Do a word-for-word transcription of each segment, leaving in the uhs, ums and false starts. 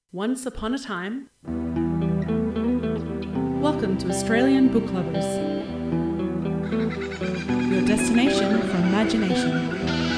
Once upon a time. Welcome to Australian Book Lovers, your destination for imagination.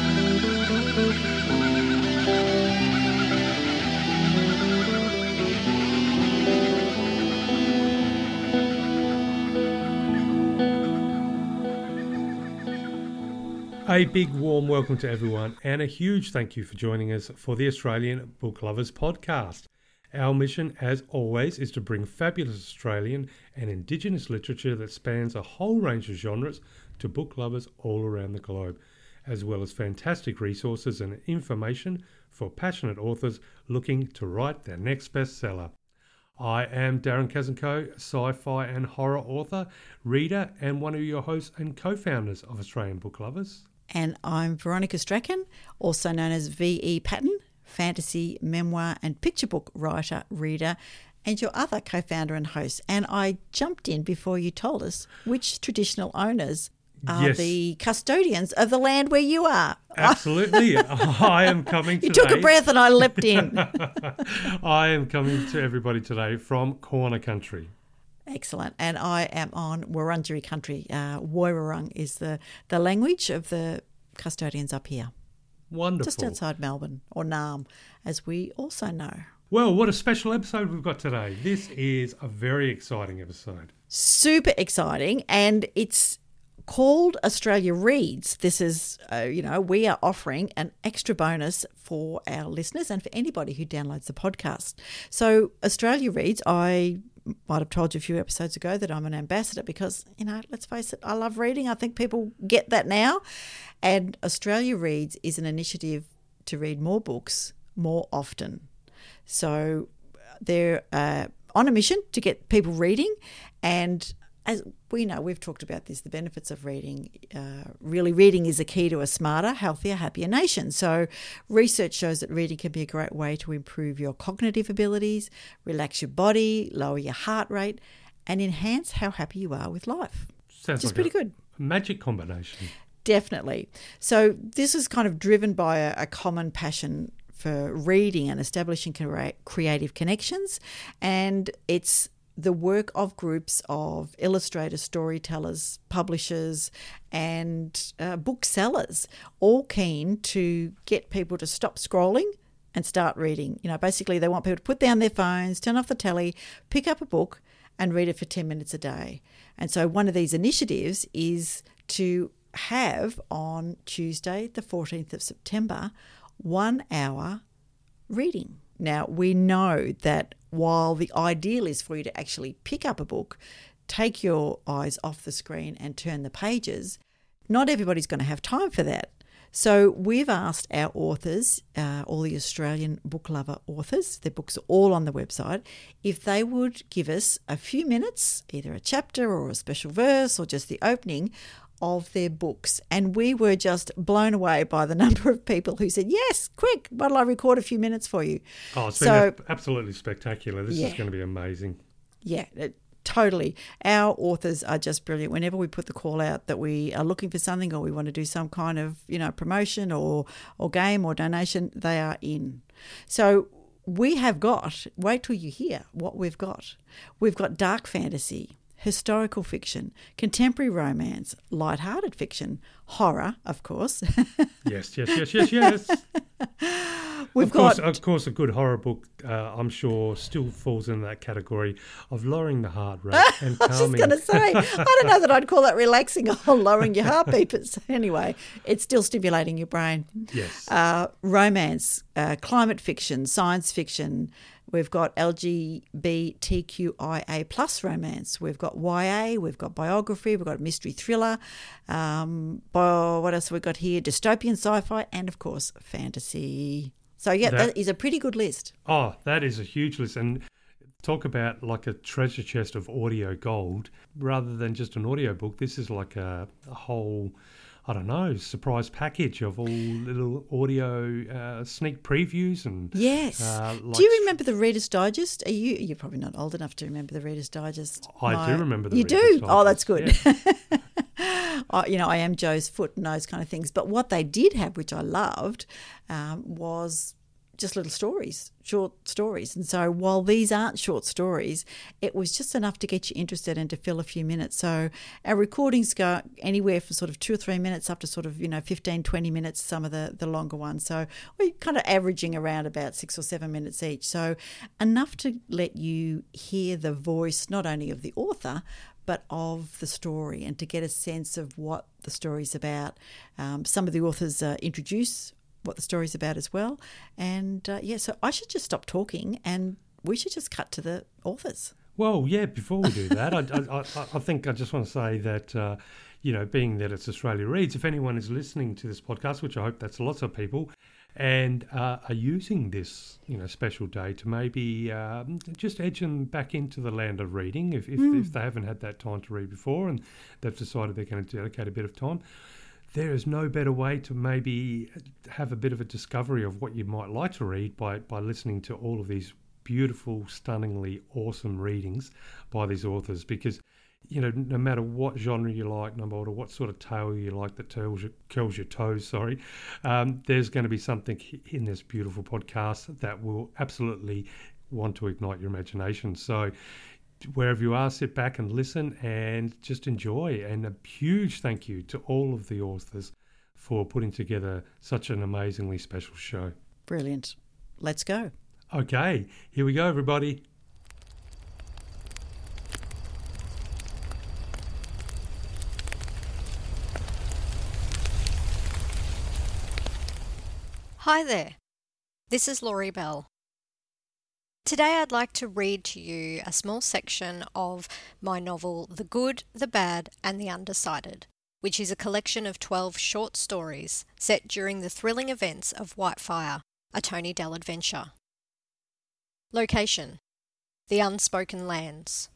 A big warm welcome to everyone and a huge thank you for joining us for the Australian Book Lovers podcast. Our mission, as always, is to bring fabulous Australian and Indigenous literature that spans a whole range of genres to book lovers all around the globe, as well as fantastic resources and information for passionate authors looking to write their next bestseller. I am Darren Kazenko, sci-fi and horror author, reader, and one of your hosts and co-founders of Australian Book Lovers. And I'm Veronica Strachan, also known as V E Patton, fantasy, memoir and picture book writer, reader, and your other co-founder and host. And I jumped in before you told us which traditional owners are yes. the custodians of the land where you are. Absolutely. I am coming you today. You took a breath and I leapt in. I am coming to everybody today from Kaurna Country. Excellent. And I am on Wurundjeri country. Uh, Woiwurrung is the, the language of the custodians up here. Wonderful. Just outside Melbourne, or Naarm, as we also know. Well, what a special episode we've got today. This is a very exciting episode. Super exciting. And it's called Australia Reads. This is, uh, you know, we are offering an extra bonus for our listeners and for anybody who downloads the podcast. So Australia Reads, I might have told you a few episodes ago that I'm an ambassador because, you know, let's face it, I love reading. I think people get that now. And Australia Reads is an initiative to read more books more often. So they're uh, on a mission to get people reading. And as we know, we've talked about this, the benefits of reading. Uh, really, reading is a key to a smarter, healthier, happier nation. So research shows that reading can be a great way to improve your cognitive abilities, relax your body, lower your heart rate, and enhance how happy you are with life. Sounds Just like pretty a good. Magic combination. Definitely. So this is kind of driven by a, a common passion for reading and establishing crea- creative connections, and it's the work of groups of illustrators, storytellers, publishers, and uh, booksellers, all keen to get people to stop scrolling and start reading. You know, basically they want people to put down their phones, turn off the telly, pick up a book and read it for ten minutes a day. And so one of these initiatives is to have on Tuesday, the fourteenth of September, one hour reading. Now, we know that while the ideal is for you to actually pick up a book, take your eyes off the screen and turn the pages, not everybody's going to have time for that. So we've asked our authors, uh, all the Australian book lover authors, their books are all on the website, if they would give us a few minutes, either a chapter or a special verse or just the opening of their books. And we were just blown away by the number of people who said, yes, quick, what'll I record a few minutes for you? Oh, it's so, been absolutely spectacular. This yeah. is going to be amazing. Yeah, it, totally. Our authors are just brilliant. Whenever we put the call out that we are looking for something or we want to do some kind of, you know, promotion or, or game or donation, they are in. So we have got, wait till you hear what we've got. We've got dark fantasy, historical fiction, contemporary romance, light-hearted fiction, horror, of course. Yes, yes, yes, yes, yes. We've of course, got, of course, a good horror book, uh, I'm sure, still falls in that category of lowering the heart rate and I was calming. just going to say, I don't know that I'd call that relaxing or lowering your heartbeat, but anyway, it's still stimulating your brain. Yes. Uh, romance, uh, climate fiction, science fiction. We've got L G B T Q I A plus romance. We've got Y A. We've got biography. We've got mystery thriller. Um, bo- what else have we got here? Dystopian sci-fi and, of course, fantasy. So, yeah, that, that is a pretty good list. Oh, that is a huge list. And talk about like a treasure chest of audio gold. Rather than just an audio book, this is like a, a whole, I don't know, surprise package of all little audio uh, sneak previews and yes. Uh, like do you remember the Reader's Digest? Are you? You're probably not old enough to remember the Reader's Digest. I My, do remember the you Reader's do? Digest. Oh, that's good. Yeah. I, you know, I am Joe's foot and those kind of things. But what they did have, which I loved, um, was just little stories, short stories. And so while these aren't short stories, it was just enough to get you interested and to fill a few minutes. So our recordings go anywhere from sort of two or three minutes up to sort of, you know, fifteen, twenty minutes, some of the, the longer ones. So we're kind of averaging around about six or seven minutes each. So enough to let you hear the voice, not only of the author, but of the story, and to get a sense of what the story's about. Um, some of the authors uh, introduce what the story's about as well. And uh, yeah, so I should just stop talking and we should just cut to the authors. Well, yeah, before we do that, I, I, I, I think I just want to say that, uh, you know, being that it's Australia Reads, if anyone is listening to this podcast, which I hope that's lots of people, and uh, are using this, you know, special day to maybe uh, just edge them back into the land of reading if, if, mm. if they haven't had that time to read before and they've decided they're going to dedicate a bit of time, there is no better way to maybe have a bit of a discovery of what you might like to read by, by listening to all of these beautiful, stunningly awesome readings by these authors. Because, you know, no matter what genre you like, no matter what sort of tale you like that tells you, curls your toes, sorry, um, there's going to be something in this beautiful podcast that will absolutely want to ignite your imagination. So wherever you are, sit back and listen and just enjoy. And a huge thank you to all of the authors for putting together such an amazingly special show. Brilliant. Let's go. Okay, here we go, everybody. Hi there, this is Laurie Bell. Today I'd like to read to you a small section of my novel The Good, the Bad and the Undecided, which is a collection of twelve short stories set during the thrilling events of Whitefire, a Tony Dell adventure. Location: The Unspoken Lands.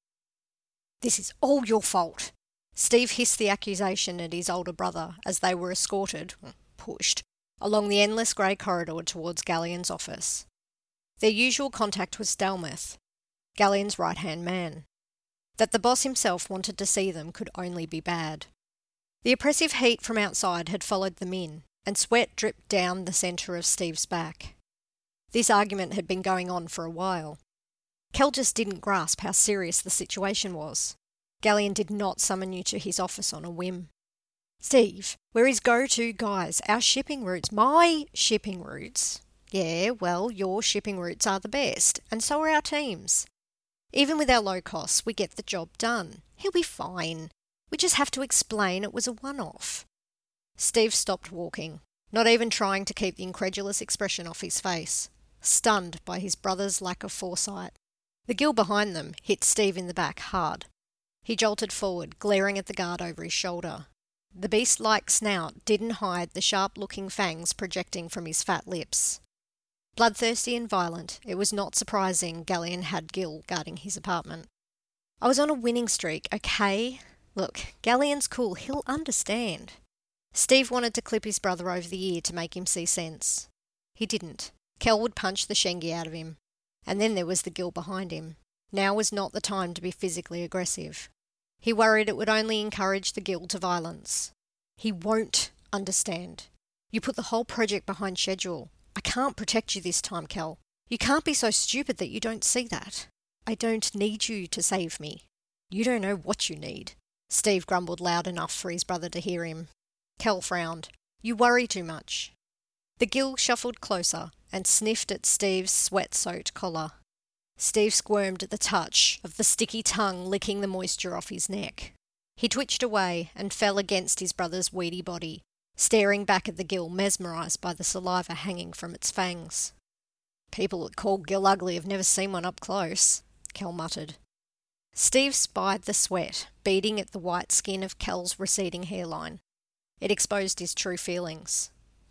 "This is all your fault," Steve hissed the accusation at his older brother as they were escorted, pushed, along the endless grey corridor towards Galleon's office. Their usual contact was Stelmith, Galleon's right-hand man. That the boss himself wanted to see them could only be bad. The oppressive heat from outside had followed them in, and sweat dripped down the centre of Steve's back. This argument had been going on for a while. Kel just didn't grasp how serious the situation was. Galleon did not summon you to his office on a whim. "Steve, we're his go-to guys, our shipping routes, my shipping routes. Yeah, well, your shipping routes are the best, and so are our teams. Even with our low costs, we get the job done. He'll be fine. We just have to explain it was a one-off." Steve stopped walking, not even trying to keep the incredulous expression off his face, stunned by his brother's lack of foresight. The gill behind them hit Steve in the back hard. He jolted forward, glaring at the guard over his shoulder. The beast-like snout didn't hide the sharp-looking fangs projecting from his fat lips. Bloodthirsty and violent, it was not surprising Galleon had Gill guarding his apartment. "I was on a winning streak, okay? Look, Galleon's cool, he'll understand." Steve wanted to clip his brother over the ear to make him see sense. He didn't. Kel would punch the shengi out of him. And then there was the Gill behind him. Now was not the time to be physically aggressive. He worried it would only encourage the Gill to violence. "He won't understand. You put the whole project behind schedule. I can't protect you this time, Kel. You can't be so stupid that you don't see that. I don't need you to save me. You don't know what you need." Steve grumbled loud enough for his brother to hear him. Kel frowned. "You worry too much." The Gill shuffled closer and sniffed at Steve's sweat-soaked collar. Steve squirmed at the touch of the sticky tongue licking the moisture off his neck. He twitched away and fell against his brother's weedy body, staring back at the Gill, mesmerised by the saliva hanging from its fangs. "People that call Gill ugly have never seen one up close," Kel muttered. Steve spied the sweat beading at the white skin of Kel's receding hairline. It exposed his true feelings.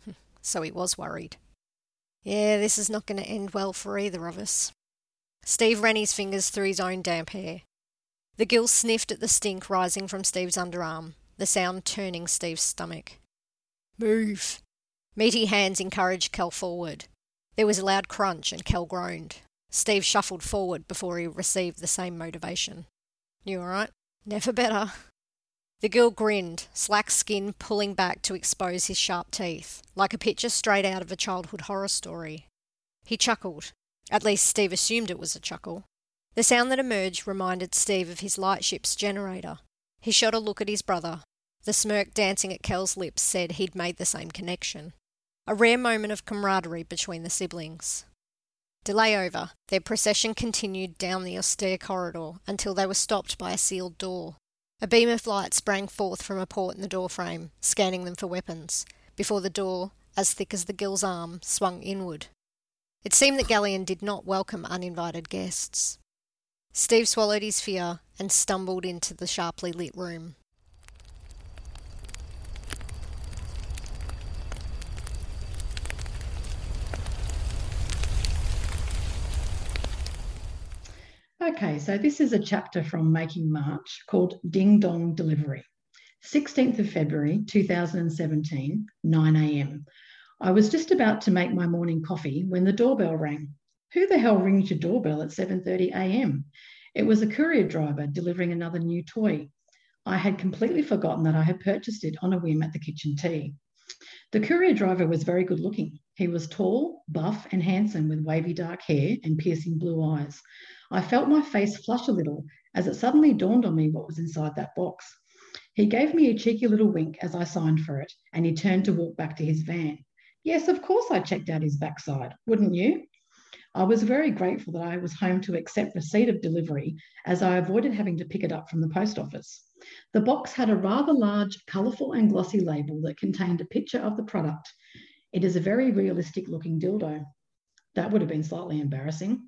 So he was worried. "Yeah, this is not going to end well for either of us." Steve ran his fingers through his own damp hair. The Gill sniffed at the stink rising from Steve's underarm, the sound turning Steve's stomach. "Move." Meaty hands encouraged Kel forward. There was a loud crunch and Kel groaned. Steve shuffled forward before he received the same motivation. "You all right?" "Never better." The Gill grinned, slack skin pulling back to expose his sharp teeth, like a picture straight out of a childhood horror story. He chuckled. At least Steve assumed it was a chuckle. The sound that emerged reminded Steve of his lightship's generator. He shot a look at his brother. The smirk dancing at Kel's lips said he'd made the same connection. A rare moment of camaraderie between the siblings. Delay over, their procession continued down the austere corridor until they were stopped by a sealed door. A beam of light sprang forth from a port in the doorframe, scanning them for weapons, before the door, as thick as the gill's arm, swung inward. It seemed that Galleon did not welcome uninvited guests. Steve swallowed his fear and stumbled into the sharply lit room. Okay, so this is a chapter from Making March called Ding Dong Delivery. sixteenth of February two thousand seventeen, nine a m. I was just about to make my morning coffee when the doorbell rang. Who the hell rings your doorbell at seven thirty a m? It was a courier driver delivering another new toy. I had completely forgotten that I had purchased it on a whim at the kitchen tea. The courier driver was very good looking. He was tall, buff and handsome with wavy dark hair and piercing blue eyes. I felt my face flush a little as it suddenly dawned on me what was inside that box. He gave me a cheeky little wink as I signed for it, and he turned to walk back to his van. Yes, of course I checked out his backside, wouldn't you? I was very grateful that I was home to accept receipt of delivery, as I avoided having to pick it up from the post office. The box had a rather large, colourful and glossy label that contained a picture of the product. It is a very realistic looking dildo. That would have been slightly embarrassing.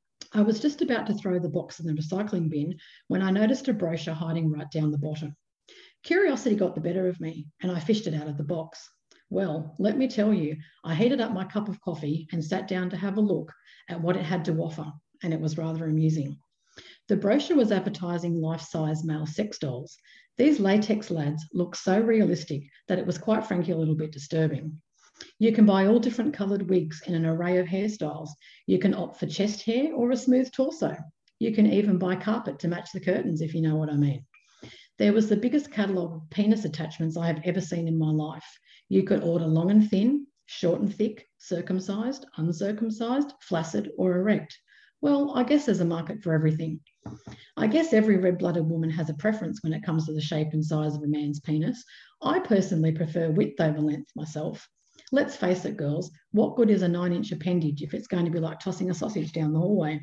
I was just about to throw the box in the recycling bin when I noticed a brochure hiding right down the bottom. Curiosity got the better of me, and I fished it out of the box. Well, let me tell you, I heated up my cup of coffee and sat down to have a look at what it had to offer, and it was rather amusing. The brochure was advertising life-size male sex dolls. These latex lads looked so realistic that it was quite frankly a little bit disturbing. You can buy all different coloured wigs in an array of hairstyles. You can opt for chest hair or a smooth torso. You can even buy carpet to match the curtains, if you know what I mean. There was the biggest catalogue of penis attachments I have ever seen in my life. You could order long and thin, short and thick, circumcised, uncircumcised, flaccid or erect. Well, I guess there's a market for everything. I guess every red-blooded woman has a preference when it comes to the shape and size of a man's penis. I personally prefer width over length myself. Let's face it, girls, what good is a nine-inch appendage if it's going to be like tossing a sausage down the hallway?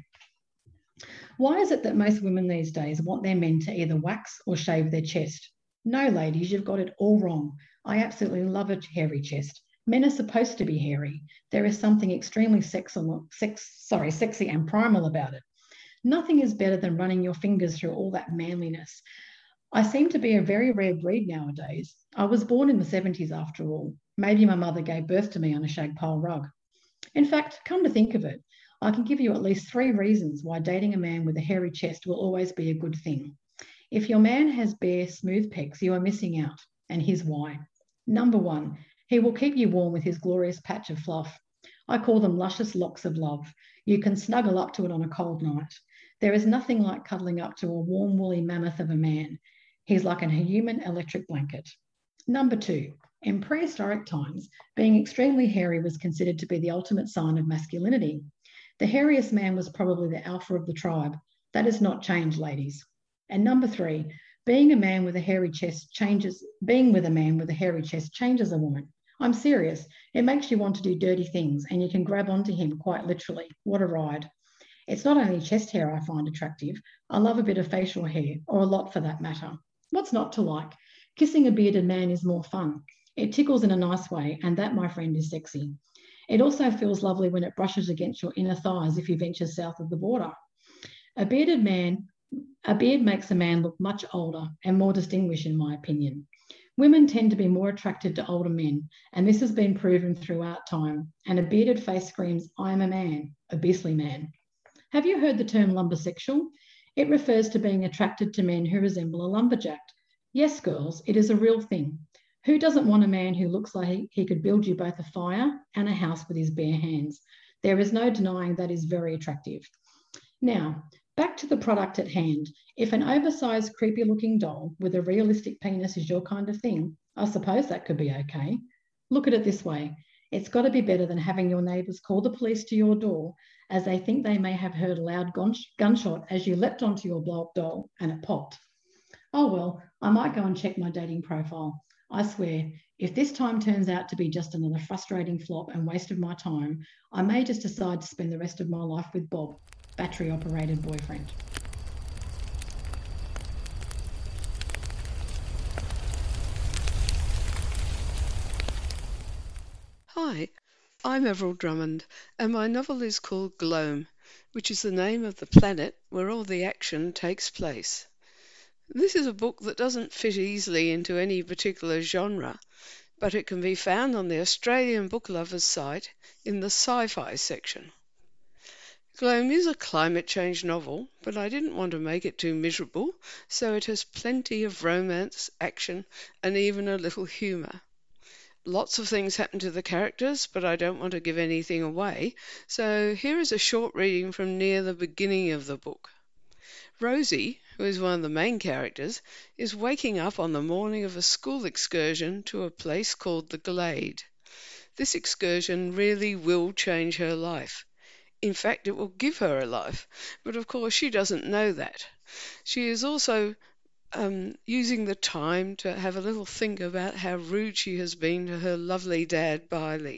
Why is it that most women these days want their men to either wax or shave their chest? No, ladies, you've got it all wrong. I absolutely love a hairy chest. Men are supposed to be hairy. There is something extremely sexual, sex, sorry, sexy and primal about it. Nothing is better than running your fingers through all that manliness. I seem to be a very rare breed nowadays. I was born in the seventies after all. Maybe my mother gave birth to me on a shag pile rug. In fact, come to think of it, I can give you at least three reasons why dating a man with a hairy chest will always be a good thing. If your man has bare, smooth pecs, you are missing out, and here's why. Number one, he will keep you warm with his glorious patch of fluff. I call them luscious locks of love. You can snuggle up to it on a cold night. There is nothing like cuddling up to a warm, woolly mammoth of a man. He's like a human electric blanket. Number two, in prehistoric times, being extremely hairy was considered to be the ultimate sign of masculinity. The hairiest man was probably the alpha of the tribe. That has not changed, ladies. And number three, being a man with a hairy chest changes, being with a man with a hairy chest changes a woman. I'm serious. It makes you want to do dirty things, and you can grab onto him quite literally. What a ride. It's not only chest hair I find attractive. I love a bit of facial hair, or a lot for that matter. What's not to like? Kissing a bearded man is more fun. It tickles in a nice way, and that, my friend, is sexy. It also feels lovely when it brushes against your inner thighs if you venture south of the border. A bearded man, a beard makes a man look much older and more distinguished, in my opinion. Women tend to be more attracted to older men, and this has been proven throughout time, and a bearded face screams, I am a man, a beastly man. Have you heard the term lumbersexual? It refers to being attracted to men who resemble a lumberjack. Yes, girls, it is a real thing. Who doesn't want a man who looks like he could build you both a fire and a house with his bare hands? There is no denying that is very attractive. Now, back to the product at hand. If an oversized, creepy-looking doll with a realistic penis is your kind of thing, I suppose that could be okay. Look at it this way. It's got to be better than having your neighbours call the police to your door as they think they may have heard a loud gunshot as you leapt onto your blow-up doll and it popped. Oh well, I might go and check my dating profile. I swear, if this time turns out to be just another frustrating flop and waste of my time, I may just decide to spend the rest of my life with Bob, battery-operated boyfriend. Hi, I'm Everil Drummond, and my novel is called Gloam, which is the name of the planet where all the action takes place. This is a book that doesn't fit easily into any particular genre, but it can be found on the Australian Book Lovers site in the sci-fi section. Gloam is a climate change novel, but I didn't want to make it too miserable, so it has plenty of romance, action, and even a little humour. Lots of things happen to the characters, but I don't want to give anything away, so here is a short reading from near the beginning of the book. Rosie, who is one of the main characters, is waking up on the morning of a school excursion to a place called the Glade. This excursion really will change her life. In fact, it will give her a life, but of course she doesn't know that. She is also um, using the time to have a little think about how rude she has been to her lovely dad, Biley.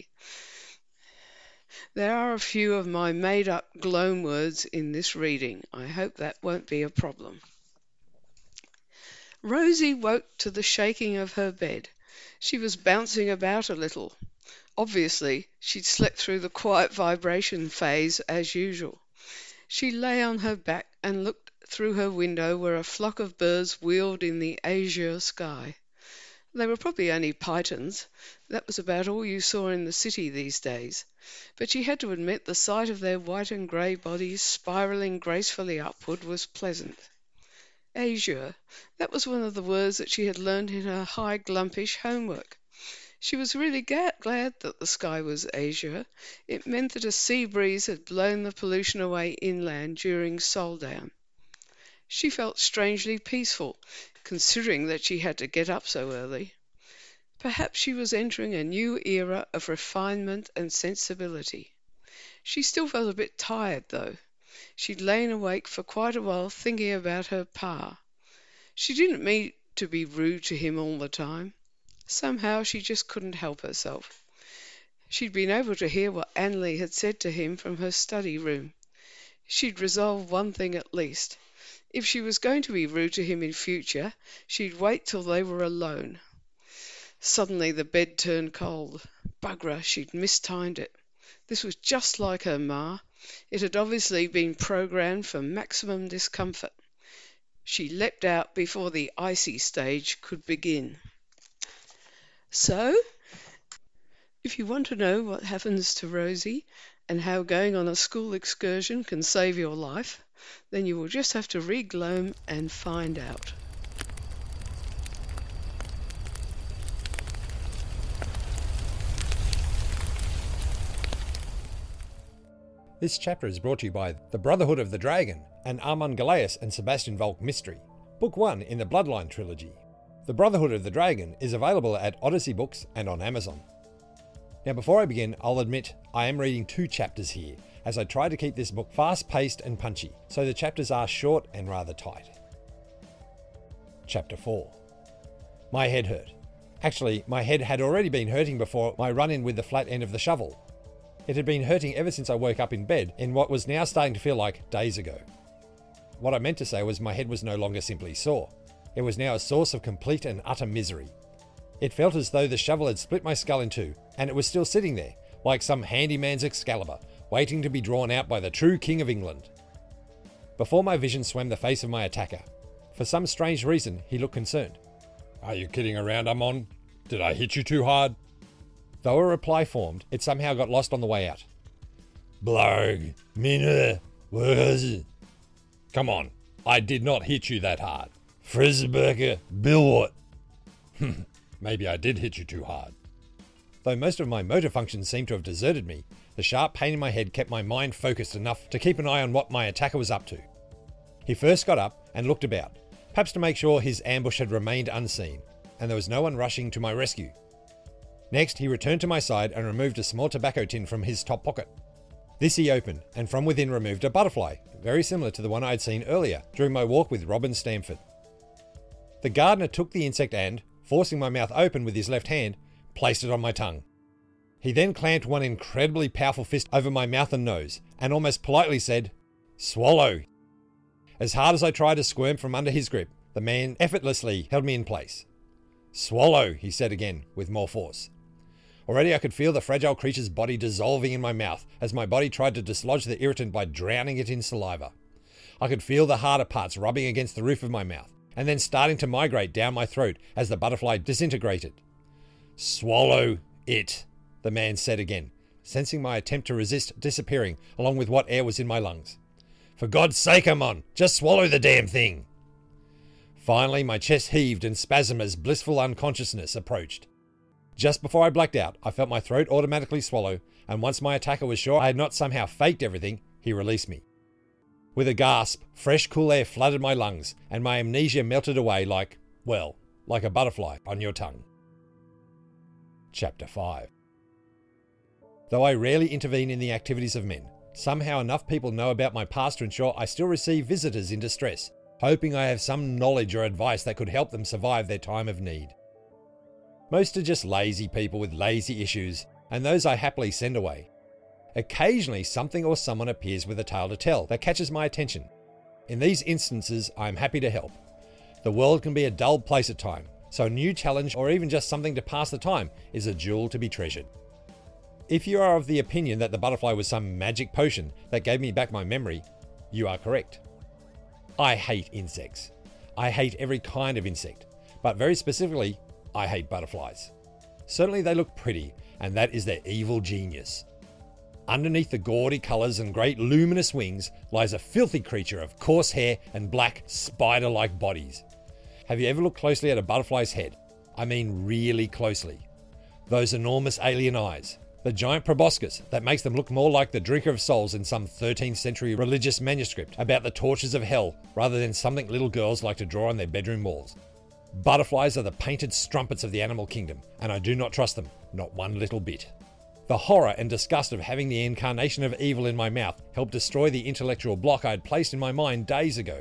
There are a few of my made-up Gloam words in this reading. I hope that won't be a problem. Rosie woke to the shaking of her bed. She was bouncing about a little. Obviously, she'd slept through the quiet vibration phase as usual. She lay on her back and looked through her window where a flock of birds wheeled in the azure sky. They were probably only pythons. That was about all you saw in the city these days. But she had to admit the sight of their white and grey bodies spiralling gracefully upward was pleasant. Azure, that was one of the words that she had learned in her High Glumpish homework. She was really ga- glad that the sky was azure. It meant that a sea breeze had blown the pollution away inland during Soldown. She felt strangely peaceful, considering that she had to get up so early. Perhaps she was entering a new era of refinement and sensibility. She still felt a bit tired, though. She'd lain awake for quite a while thinking about her pa. She didn't mean to be rude to him all the time. Somehow she just couldn't help herself. She'd been able to hear what Annerly had said to him from her study room. She'd resolved one thing at least. If she was going to be rude to him in future, she'd wait till they were alone. Suddenly the bed turned cold. Bugger, she'd mistimed it. This was just like her ma. It had obviously been programmed for maximum discomfort. She leapt out before the icy stage could begin. So, if you want to know what happens to Rosie and how going on a school excursion can save your life, then you will just have to read Gloam and find out. This chapter is brought to you by The Brotherhood of the Dragon, an Armand Galeas and Sebastian Volk mystery, book one in the Bloodline trilogy. The Brotherhood of the Dragon is available at Odyssey Books and on Amazon. Now before I begin, I'll admit I am reading two chapters here, as I try to keep this book fast-paced and punchy, so the chapters are short and rather tight. Chapter four. My head hurt. Actually, my head had already been hurting before my run-in with the flat end of the shovel. It had been hurting ever since I woke up in bed in what was now starting to feel like days ago. What I meant to say was my head was no longer simply sore. It was now a source of complete and utter misery. It felt as though the shovel had split my skull in two, and it was still sitting there, like some handyman's Excalibur, waiting to be drawn out by the true King of England. Before my vision swam the face of my attacker. For some strange reason, he looked concerned. "Are you kidding around, Amon? Did I hit you too hard?" Though a reply formed, it somehow got lost on the way out. "Blarg, Mina, where is it? Come on, I did not hit you that hard. Frisberger, Billwart. Maybe I did hit you too hard." Though most of my motor functions seemed to have deserted me, the sharp pain in my head kept my mind focused enough to keep an eye on what my attacker was up to. He first got up and looked about, perhaps to make sure his ambush had remained unseen, and there was no one rushing to my rescue. Next, he returned to my side and removed a small tobacco tin from his top pocket. This he opened, and from within removed a butterfly, very similar to the one I had seen earlier during my walk with Robin Stamford. The gardener took the insect and, forcing my mouth open with his left hand, placed it on my tongue. He then clamped one incredibly powerful fist over my mouth and nose, and almost politely said, "Swallow." As hard as I tried to squirm from under his grip, the man effortlessly held me in place. "Swallow," he said again, with more force. Already I could feel the fragile creature's body dissolving in my mouth as my body tried to dislodge the irritant by drowning it in saliva. I could feel the harder parts rubbing against the roof of my mouth, and then starting to migrate down my throat as the butterfly disintegrated. "Swallow it," the man said again, sensing my attempt to resist disappearing along with what air was in my lungs. "For God's sake, Amon, just swallow the damn thing." Finally, my chest heaved and spasmed as blissful unconsciousness approached. Just before I blacked out, I felt my throat automatically swallow, and once my attacker was sure I had not somehow faked everything, he released me. With a gasp, fresh cool air flooded my lungs, and my amnesia melted away like, well, like a butterfly on your tongue. Chapter five. Though I rarely intervene in the activities of men, somehow enough people know about my past to ensure I still receive visitors in distress, hoping I have some knowledge or advice that could help them survive their time of need. Most are just lazy people with lazy issues, and those I happily send away. Occasionally something or someone appears with a tale to tell that catches my attention. In these instances, I am happy to help. The world can be a dull place at times, so a new challenge or even just something to pass the time is a jewel to be treasured. If you are of the opinion that the butterfly was some magic potion that gave me back my memory, you are correct. I hate insects. I hate every kind of insect, but very specifically, I hate butterflies. Certainly they look pretty, and that is their evil genius. Underneath the gaudy colours and great luminous wings lies a filthy creature of coarse hair and black, spider-like bodies. Have you ever looked closely at a butterfly's head? I mean really closely. Those enormous alien eyes, the giant proboscis that makes them look more like the drinker of souls in some thirteenth century religious manuscript about the tortures of hell rather than something little girls like to draw on their bedroom walls. Butterflies are the painted strumpets of the animal kingdom, and I do not trust them, not one little bit. The horror and disgust of having the incarnation of evil in my mouth helped destroy the intellectual block I had placed in my mind days ago.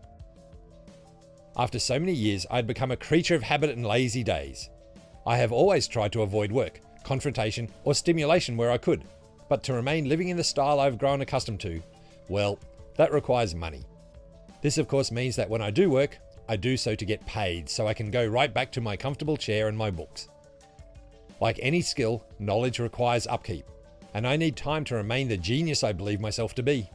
After so many years, I had become a creature of habit and lazy days. I have always tried to avoid work, confrontation, or stimulation where I could, but to remain living in the style I've grown accustomed to, well, that requires money. This of course means that when I do work, I do so to get paid so I can go right back to my comfortable chair and my books. Like any skill, knowledge requires upkeep, and I need time to remain the genius I believe myself to be.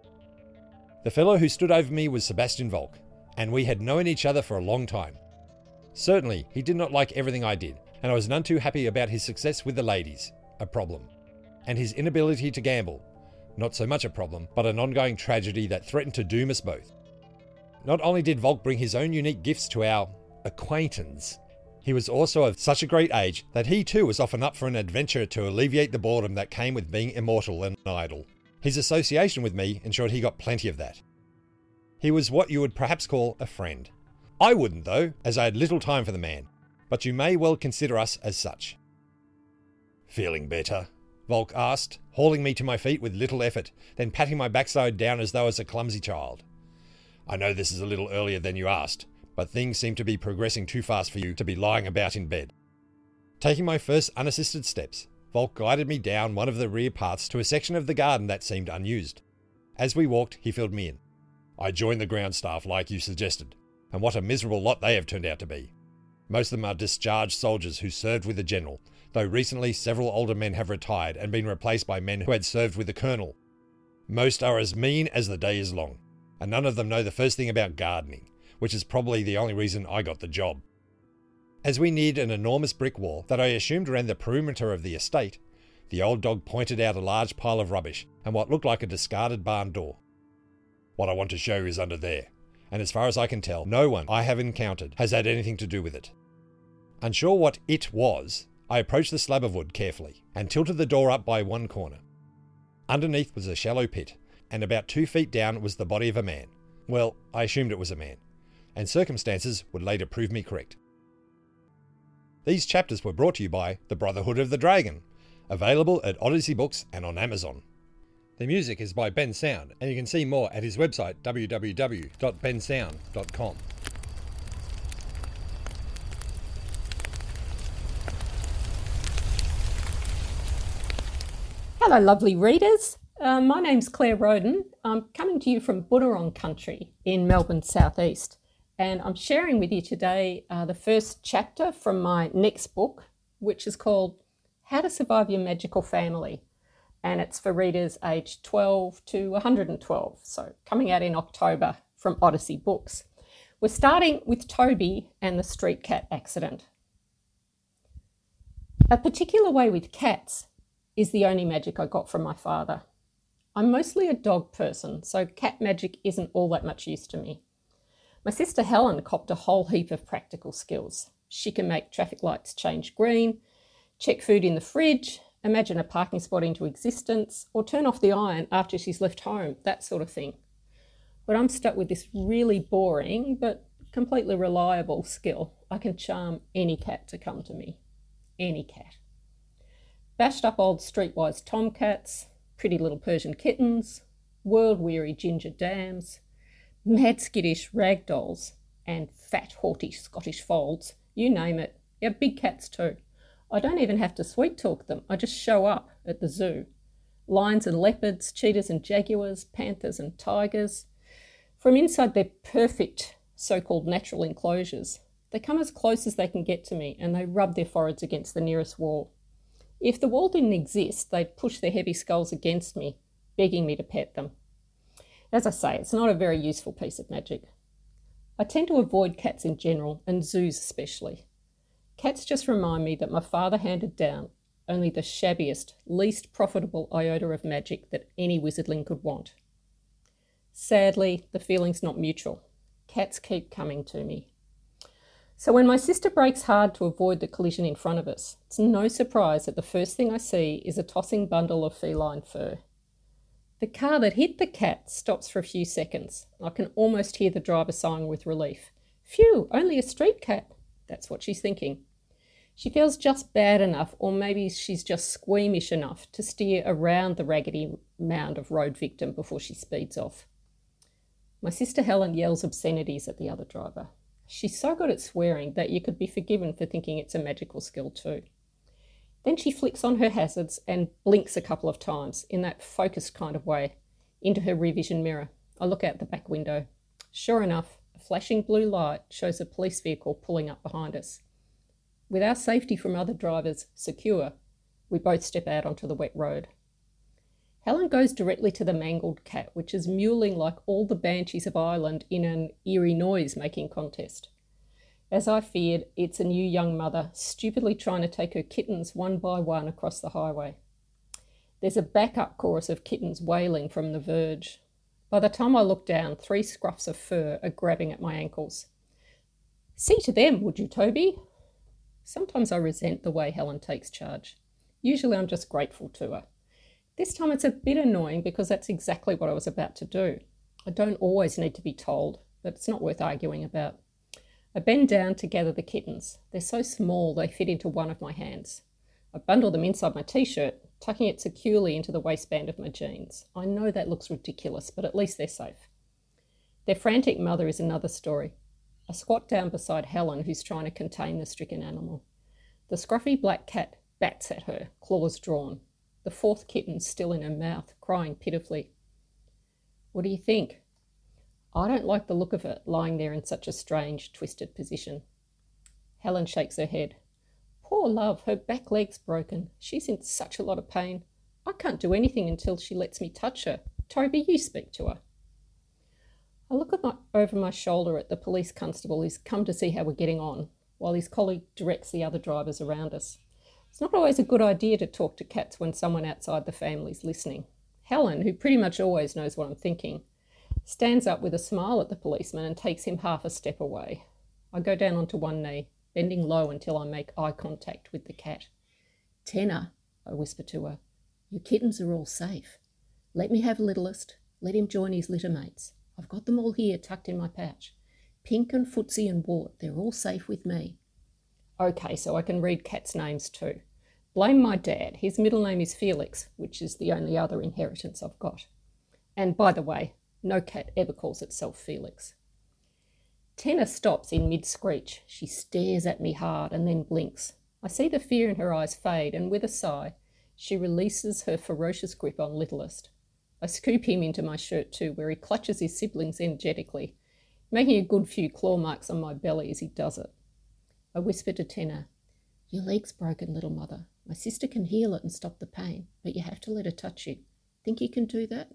The fellow who stood over me was Sebastian Volk, and we had known each other for a long time. Certainly, he did not like everything I did, and I was none too happy about his success with the ladies, a problem, and his inability to gamble, not so much a problem, but an ongoing tragedy that threatened to doom us both. Not only did Volk bring his own unique gifts to our acquaintance, he was also of such a great age that he too was often up for an adventure to alleviate the boredom that came with being immortal and idle. His association with me ensured he got plenty of that. He was what you would perhaps call a friend. I wouldn't though, as I had little time for the man, but you may well consider us as such. "Feeling better?" Volk asked, hauling me to my feet with little effort, then patting my backside down as though I was a clumsy child. "I know this is a little earlier than you asked, but things seem to be progressing too fast for you to be lying about in bed." Taking my first unassisted steps, Volk guided me down one of the rear paths to a section of the garden that seemed unused. As we walked, he filled me in. "I joined the ground staff like you suggested, and what a miserable lot they have turned out to be. Most of them are discharged soldiers who served with the general, though recently several older men have retired and been replaced by men who had served with the colonel. Most are as mean as the day is long, and none of them know the first thing about gardening, which is probably the only reason I got the job." As we neared an enormous brick wall that I assumed ran the perimeter of the estate, the old dog pointed out a large pile of rubbish and what looked like a discarded barn door. "What I want to show is under there, and as far as I can tell, no one I have encountered has had anything to do with it." Unsure what it was, I approached the slab of wood carefully and tilted the door up by one corner. Underneath was a shallow pit, and about two feet down was the body of a man. Well, I assumed it was a man, and circumstances would later prove me correct. These chapters were brought to you by the Brotherhood of the Dragon, available at Odyssey Books and on Amazon. The music is by Ben Sound, and you can see more at his website w w w dot ben sound dot com. Hello lovely readers, uh, my name's Claire Roden. I'm coming to you from Boonwurrung country in Melbourne's southeast, and I'm sharing with you today uh, the first chapter from my next book, which is called How to Survive Your Magical Family, and it's for readers aged twelve to one hundred twelve, so coming out in October from Odyssey Books. We're starting with Toby and the street cat accident. A particular way with cats is the only magic I got from my father. I'm mostly a dog person, so cat magic isn't all that much use to me. My sister Helen copped a whole heap of practical skills. She can make traffic lights change green, check food in the fridge, imagine a parking spot into existence, or turn off the iron after she's left home, that sort of thing. But I'm stuck with this really boring but completely reliable skill. I can charm any cat to come to me. Any cat. Bashed up old streetwise tomcats, pretty little Persian kittens, world-weary ginger dams, mad skittish rag dolls, and fat haughty Scottish folds, you name it. Yeah, big cats too. I don't even have to sweet talk them, I just show up at the zoo. Lions and leopards, cheetahs and jaguars, panthers and tigers. From inside their perfect so-called natural enclosures, they come as close as they can get to me and they rub their foreheads against the nearest wall. If the wall didn't exist, they'd push their heavy skulls against me, begging me to pet them. As I say, it's not a very useful piece of magic. I tend to avoid cats in general, and zoos especially. Cats just remind me that my father handed down only the shabbiest, least profitable iota of magic that any wizardling could want. Sadly, the feeling's not mutual. Cats keep coming to me. So when my sister brakes hard to avoid the collision in front of us, it's no surprise that the first thing I see is a tossing bundle of feline fur. The car that hit the cat stops for a few seconds. I can almost hear the driver sighing with relief. Phew, only a street cat. That's what she's thinking. She feels just bad enough, or maybe she's just squeamish enough to steer around the raggedy mound of road victim before she speeds off. My sister Helen yells obscenities at the other driver. She's so good at swearing that you could be forgiven for thinking it's a magical skill too. Then she flicks on her hazards and blinks a couple of times in that focused kind of way into her rear vision mirror. I look out the back window. Sure enough, a flashing blue light shows a police vehicle pulling up behind us. With our safety from other drivers secure, we both step out onto the wet road. Helen goes directly to the mangled cat, which is mewling like all the banshees of Ireland in an eerie noise-making contest. As I feared, it's a new young mother stupidly trying to take her kittens one by one across the highway. There's a backup chorus of kittens wailing from the verge. By the time I look down, three scruffs of fur are grabbing at my ankles. See to them, would you, Toby? Sometimes I resent the way Helen takes charge. Usually I'm just grateful to her. This time it's a bit annoying because that's exactly what I was about to do. I don't always need to be told, but it's not worth arguing about. I bend down to gather the kittens. They're so small they fit into one of my hands. I bundle them inside my t-shirt, tucking it securely into the waistband of my jeans. I know that looks ridiculous, but at least they're safe. Their frantic mother is another story. I squat down beside Helen, who's trying to contain the stricken animal. The scruffy black cat bats at her, claws drawn. The fourth kitten still in her mouth, crying pitifully. What do you think? I don't like the look of it, lying there in such a strange, twisted position. Helen shakes her head. Poor love, her back leg's broken. She's in such a lot of pain. I can't do anything until she lets me touch her. Toby, you speak to her. I look at my, over my shoulder at the police constable who's come to see how we're getting on, while his colleague directs the other drivers around us. It's not always a good idea to talk to cats when someone outside the family's listening. Helen, who pretty much always knows what I'm thinking, stands up with a smile at the policeman and takes him half a step away. I go down onto one knee, bending low until I make eye contact with the cat. Tenner, I whisper to her, your kittens are all safe. Let me have Littlest. Let him join his litter mates. I've got them all here tucked in my pouch. Pink and Footsie and Wart, they're all safe with me. Okay, so I can read cats' names too. Blame my dad. His middle name is Felix, which is the only other inheritance I've got. And by the way, no cat ever calls itself Felix. Tenna stops in mid-screech. She stares at me hard and then blinks. I see the fear in her eyes fade, and with a sigh, she releases her ferocious grip on Littlest. I scoop him into my shirt too, where he clutches his siblings energetically, making a good few claw marks on my belly as he does it. I whisper to Tenna, "Your leg's broken, little mother. My sister can heal it and stop the pain, but you have to let her touch you. Think you can do that?"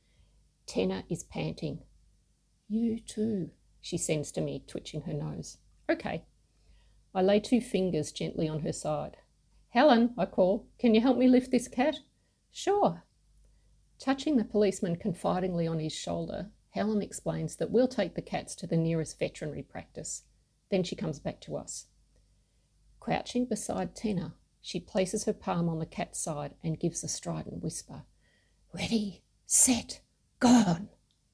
Tenna is panting. "You too," she sends to me, twitching her nose. "Okay." I lay two fingers gently on her side. "Helen," I call, "can you help me lift this cat?" "Sure." Touching the policeman confidingly on his shoulder, Helen explains that we'll take the cats to the nearest veterinary practice. Then she comes back to us. Crouching beside Tenna, she places her palm on the cat's side and gives a strident whisper. "Ready, set, gone."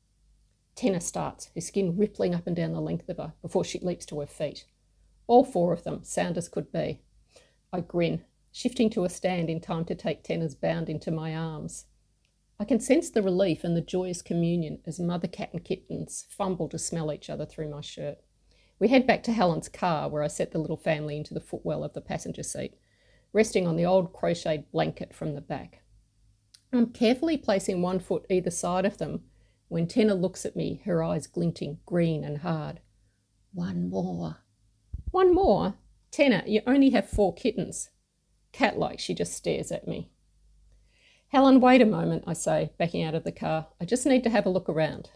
Tenna starts, her skin rippling up and down the length of her before she leaps to her feet. All four of them, sound as could be. I grin, shifting to a stand in time to take Tenna's bound into my arms. I can sense the relief and the joyous communion as mother cat and kittens fumble to smell each other through my shirt. We head back to Helen's car, where I set the little family into the footwell of the passenger seat, resting on the old crocheted blanket from the back. I'm carefully placing one foot either side of them when Tenna looks at me, her eyes glinting, green and hard. "One more." "One more? Tenna, you only have four kittens." Cat-like, she just stares at me. "Helen, wait a moment," I say, backing out of the car. "I just need to have a look around."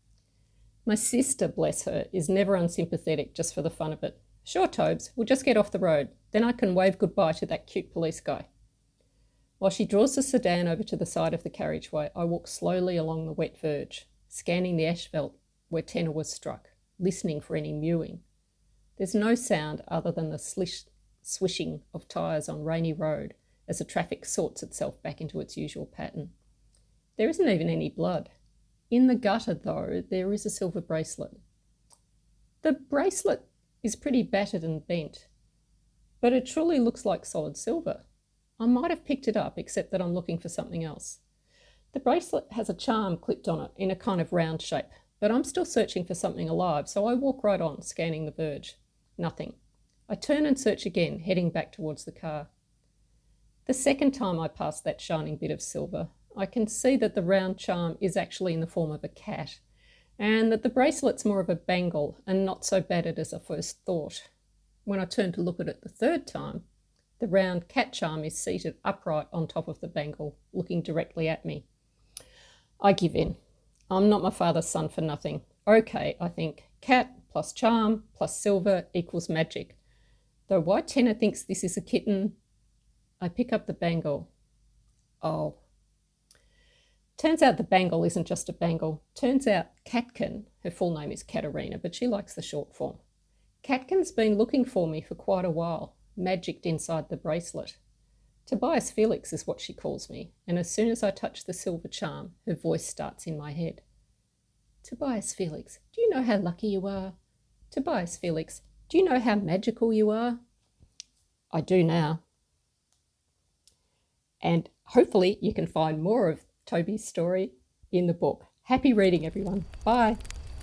My sister, bless her, is never unsympathetic just for the fun of it. "Sure, Tobes, we'll just get off the road. Then I can wave goodbye to that cute police guy." While she draws the sedan over to the side of the carriageway, I walk slowly along the wet verge, scanning the asphalt where Tenna was struck, listening for any mewing. There's no sound other than the slish, swishing of tyres on rainy road as the traffic sorts itself back into its usual pattern. There isn't even any blood. In the gutter, though, there is a silver bracelet. The bracelet is pretty battered and bent, but it truly looks like solid silver. I might have picked it up, except that I'm looking for something else. The bracelet has a charm clipped on it in a kind of round shape, but I'm still searching for something alive, so I walk right on, scanning the verge. Nothing. I turn and search again, heading back towards the car. The second time I pass that shining bit of silver, I can see that the round charm is actually in the form of a cat, and that the bracelet's more of a bangle and not so battered as I first thought. When I turn to look at it the third time, the round cat charm is seated upright on top of the bangle, looking directly at me. I give in. I'm not my father's son for nothing. Okay, I think, cat plus charm plus silver equals magic. Though why Tenna thinks this is a kitten, I pick up the bangle. Oh. Turns out the bangle isn't just a bangle. Turns out Catkin, her full name is Katerina, but she likes the short form. Catkin's been looking for me for quite a while, magicked inside the bracelet. Tobias Felix is what she calls me, and as soon as I touch the silver charm, her voice starts in my head. Tobias Felix, do you know how lucky you are? Tobias Felix, do you know how magical you are? I do now. And hopefully you can find more of Toby's story in the book. Happy reading, everyone. Bye.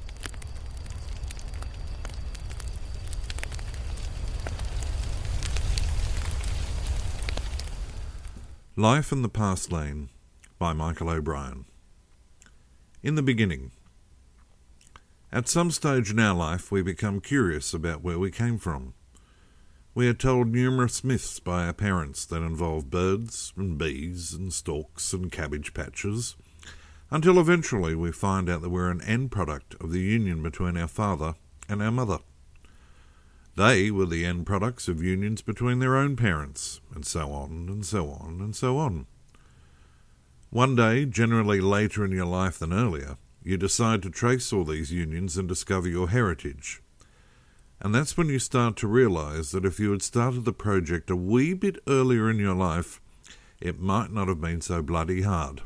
Life in the Past Lane by Michael O'Brien. In the beginning. At some stage in our life we become curious about where we came from. We are told numerous myths by our parents that involve birds and bees and stalks and cabbage patches, until eventually we find out that we're an end product of the union between our father and our mother. They were the end products of unions between their own parents, and so on, and so on, and so on. One day, generally later in your life than earlier, you decide to trace all these unions and discover your heritage. And that's when you start to realise that if you had started the project a wee bit earlier in your life, it might not have been so bloody hard.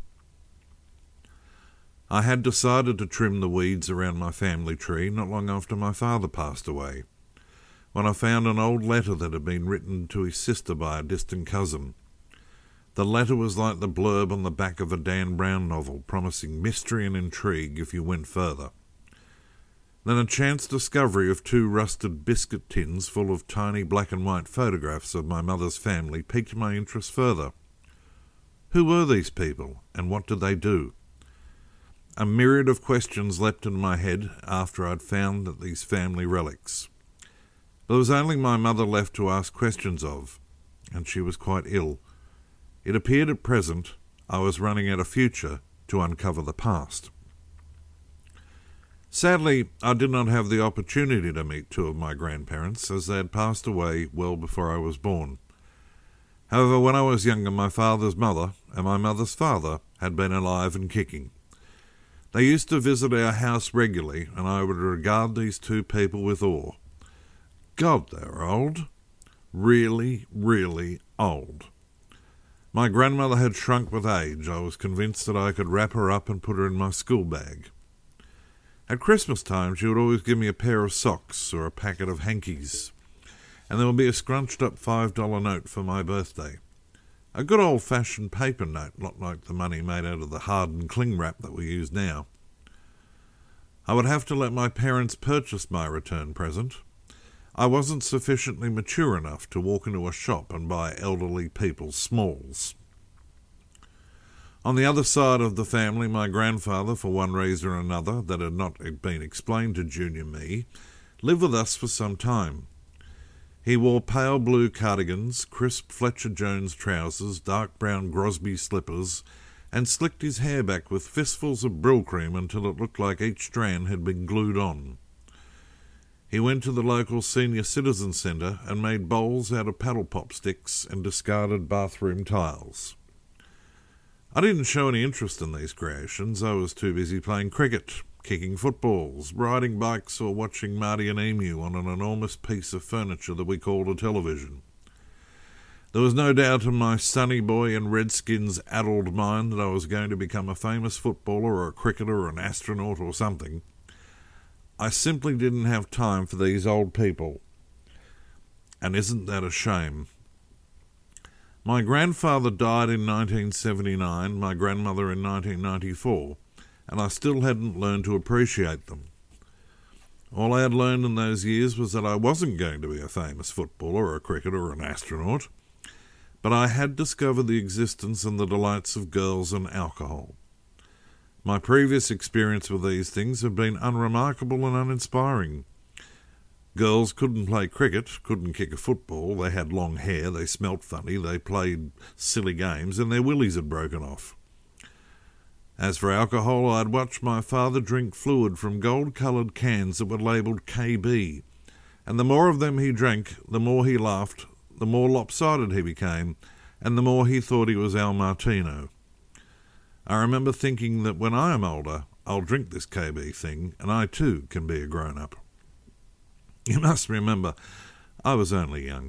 I had decided to trim the weeds around my family tree not long after my father passed away. when I found an old letter that had been written to his sister by a distant cousin. The letter was like the blurb on the back of a Dan Brown novel, promising mystery and intrigue if you went further. Then a chance discovery of two rusted biscuit tins full of tiny black and white photographs of my mother's family piqued my interest further. Who were these people, and what did they do? A myriad of questions leapt into my head after I'd found that these family relics. There was only my mother left to ask questions of, and she was quite ill. It appeared at present I was running out of future to uncover the past. Sadly, I did not have the opportunity to meet two of my grandparents, as they had passed away well before I was born. However, when I was younger, my father's mother and my mother's father had been alive and kicking. They used to visit our house regularly, and I would regard these two people with awe. God, they were old. Really, really old. My grandmother had shrunk with age. I was convinced that I could wrap her up and put her in my school bag. At Christmas time, she would always give me a pair of socks or a packet of hankies, and there would be a scrunched-up five dollar note for my birthday. A good old-fashioned paper note, not like the money made out of the hardened cling wrap that we use now. I would have to let my parents purchase my return present. I wasn't sufficiently mature enough to walk into a shop and buy elderly people's smalls. On the other side of the family, my grandfather, for one reason or another that had not been explained to junior me, lived with us for some time. He wore pale blue cardigans, crisp Fletcher Jones trousers, dark brown Grosby slippers, and slicked his hair back with fistfuls of Brill cream until it looked like each strand had been glued on. He went to the local senior citizen centre and made bowls out of paddle pop sticks and discarded bathroom tiles. I didn't show any interest in these creations. I was too busy playing cricket, kicking footballs, riding bikes, or watching Marty and Emu on an enormous piece of furniture that we called a television. There was no doubt in my sunny boy and Redskins addled mind that I was going to become a famous footballer or a cricketer or an astronaut or something. I simply didn't have time for these old people. And isn't that a shame? My grandfather died in nineteen seventy-nine, my grandmother in nineteen ninety-four, and I still hadn't learned to appreciate them. All I had learned in those years was that I wasn't going to be a famous footballer or a cricketer or an astronaut, but I had discovered the existence and the delights of girls and alcohol. My previous experience with these things had been unremarkable and uninspiring. Girls couldn't play cricket, couldn't kick a football, they had long hair, they smelt funny, they played silly games, and their willies had broken off. As for alcohol, I'd watched my father drink fluid from gold-coloured cans that were labelled K B, and the more of them he drank, the more he laughed, the more lopsided he became, and the more he thought he was Al Martino. I remember thinking that when I am older, I'll drink this K B thing, and I too can be a grown-up. You must remember, I was only young.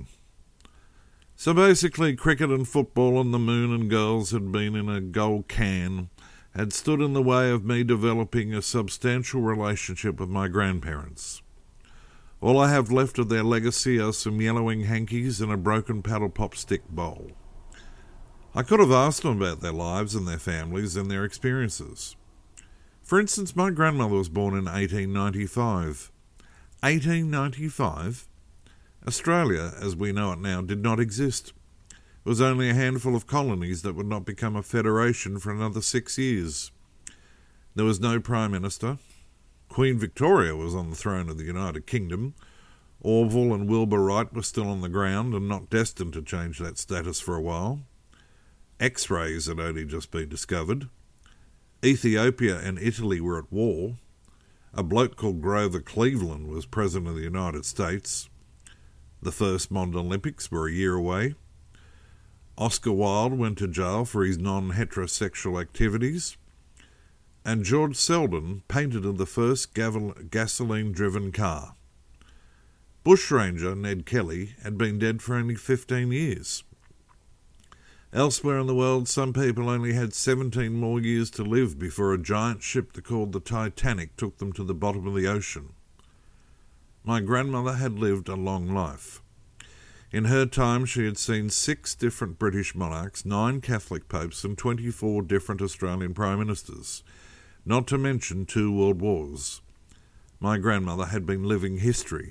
So basically, cricket and football and the moon and girls had been in a gold can, had stood in the way of me developing a substantial relationship with my grandparents. All I have left of their legacy are some yellowing hankies and a broken paddle pop stick bowl. I could have asked them about their lives and their families and their experiences. For instance, my grandmother was born in eighteen ninety-five. eighteen ninety-five? Australia, as we know it now, did not exist. It was only a handful of colonies that would not become a federation for another six years. There was no Prime Minister. Queen Victoria was on the throne of the United Kingdom. Orville and Wilbur Wright were still on the ground and not destined to change that status for a while. X-rays had only just been discovered. Ethiopia and Italy were at war. A bloke called Grover Cleveland was President of the United States. The first modern Olympics were a year away. Oscar Wilde went to jail for his non-heterosexual activities. And George Selden painted the first gasoline-driven car. Bushranger Ned Kelly had been dead for only fifteen years. Elsewhere in the world, some people only had seventeen more years to live before a giant ship called the Titanic took them to the bottom of the ocean. My grandmother had lived a long life. In her time she had seen six different British monarchs, nine Catholic popes and twenty-four different Australian prime ministers, not to mention two world wars. My grandmother had been living history.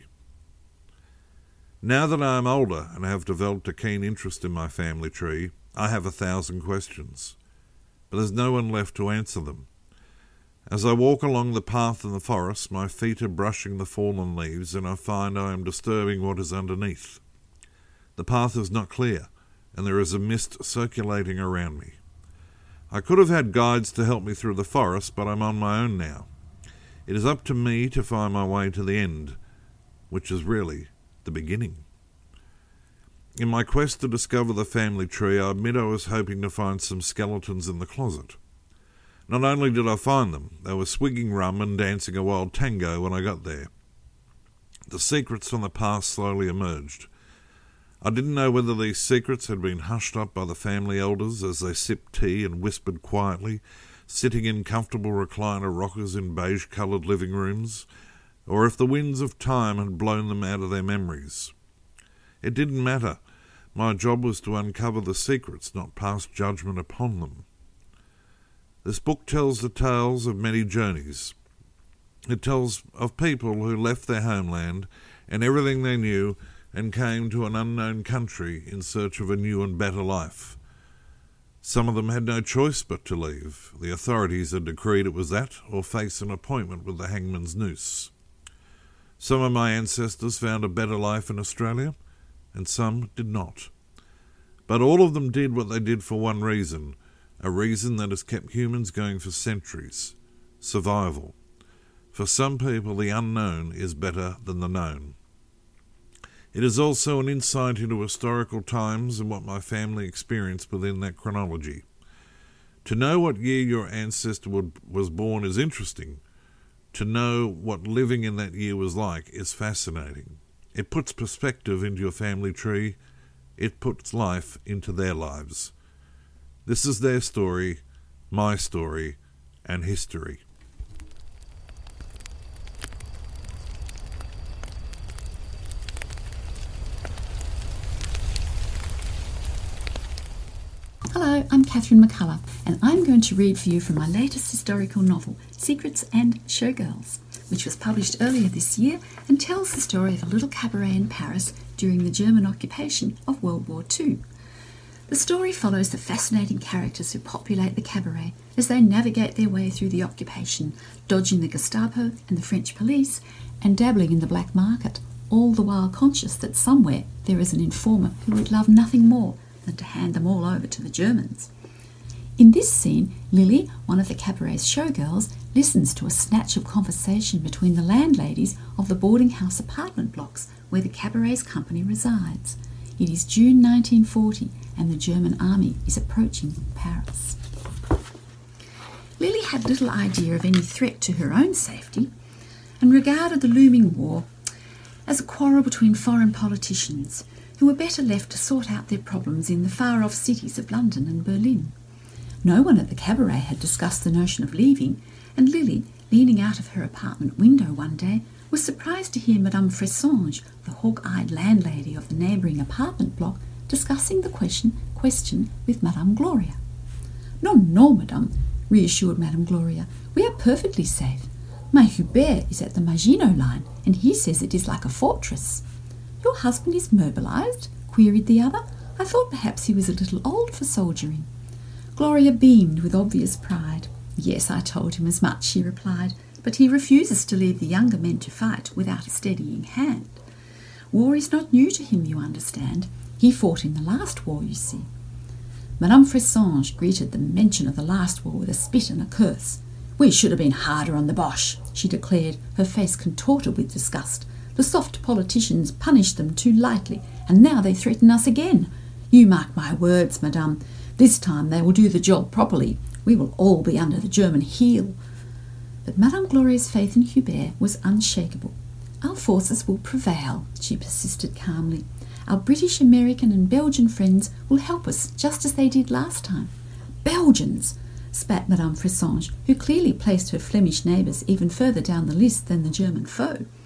Now that I am older and have developed a keen interest in my family tree, I have a thousand questions, but there's no one left to answer them. As I walk along the path in the forest, my feet are brushing the fallen leaves, and I find I am disturbing what is underneath. The path is not clear, and there is a mist circulating around me. I could have had guides to help me through the forest, but I'm on my own now. It is up to me to find my way to the end, which is really the beginning. In my quest to discover the family tree, I admit I was hoping to find some skeletons in the closet. Not only did I find them, they were swigging rum and dancing a wild tango when I got there. The secrets from the past slowly emerged. I didn't know whether these secrets had been hushed up by the family elders as they sipped tea and whispered quietly, sitting in comfortable recliner rockers in beige-coloured living rooms, or if the winds of time had blown them out of their memories. It didn't matter. My job was to uncover the secrets, not pass judgment upon them. This book tells the tales of many journeys. It tells of people who left their homeland and everything they knew and came to an unknown country in search of a new and better life. Some of them had no choice but to leave. The authorities had decreed it was that or face an appointment with the hangman's noose. Some of my ancestors found a better life in Australia, and some did not. But all of them did what they did for one reason, a reason that has kept humans going for centuries: survival. For some people, the unknown is better than the known. It is also an insight into historical times and what my family experienced within that chronology. To know what year your ancestor would, was born is interesting. To know what living in that year was like is fascinating. It puts perspective into your family tree. It puts life into their lives. This is their story, my story, and history. Hello, I'm Catherine McCullough, and I'm going to read for you from my latest historical novel, Secrets and Showgirls, which was published earlier this year and tells the story of a little cabaret in Paris during the German occupation of World War Two. The story follows the fascinating characters who populate the cabaret as they navigate their way through the occupation, dodging the Gestapo and the French police and dabbling in the black market, all the while conscious that somewhere there is an informer who would love nothing more than to hand them all over to the Germans. In this scene, Lily, one of the cabaret's showgirls, listens to a snatch of conversation between the landladies of the boarding house apartment blocks where the cabaret's company resides. It is June nineteen forty and the German army is approaching Paris. Lily had little idea of any threat to her own safety and regarded the looming war as a quarrel between foreign politicians who were better left to sort out their problems in the far-off cities of London and Berlin. No one at the cabaret had discussed the notion of leaving, and Lily, leaning out of her apartment window one day, was surprised to hear Madame Fressange, the hawk-eyed landlady of the neighbouring apartment block, discussing the question, question with Madame Gloria. "No, no, Madame," reassured Madame Gloria. "We are perfectly safe. My Hubert is at the Maginot Line, and he says it is like a fortress." "Your husband is mobilised?" queried the other. "I thought perhaps he was a little old for soldiering." Gloria beamed with obvious pride. "Yes, I told him as much," she replied, "but he refuses to leave the younger men to fight without a steadying hand. War is not new to him, you understand. He fought in the last war, you see." Madame Fressange greeted the mention of the last war with a spit and a curse. "We should have been harder on the Boche," she declared, her face contorted with disgust. "The soft politicians punished them too lightly, and now they threaten us again. You mark my words, Madame. This time they will do the job properly. We will all be under the German heel." But Madame Gloria's faith in Hubert was unshakable. "Our forces will prevail," she persisted calmly. "Our British, American and Belgian friends will help us just as they did last time." "Belgians!" spat Madame Fressange, who clearly placed her Flemish neighbours even further down the list than the German foe.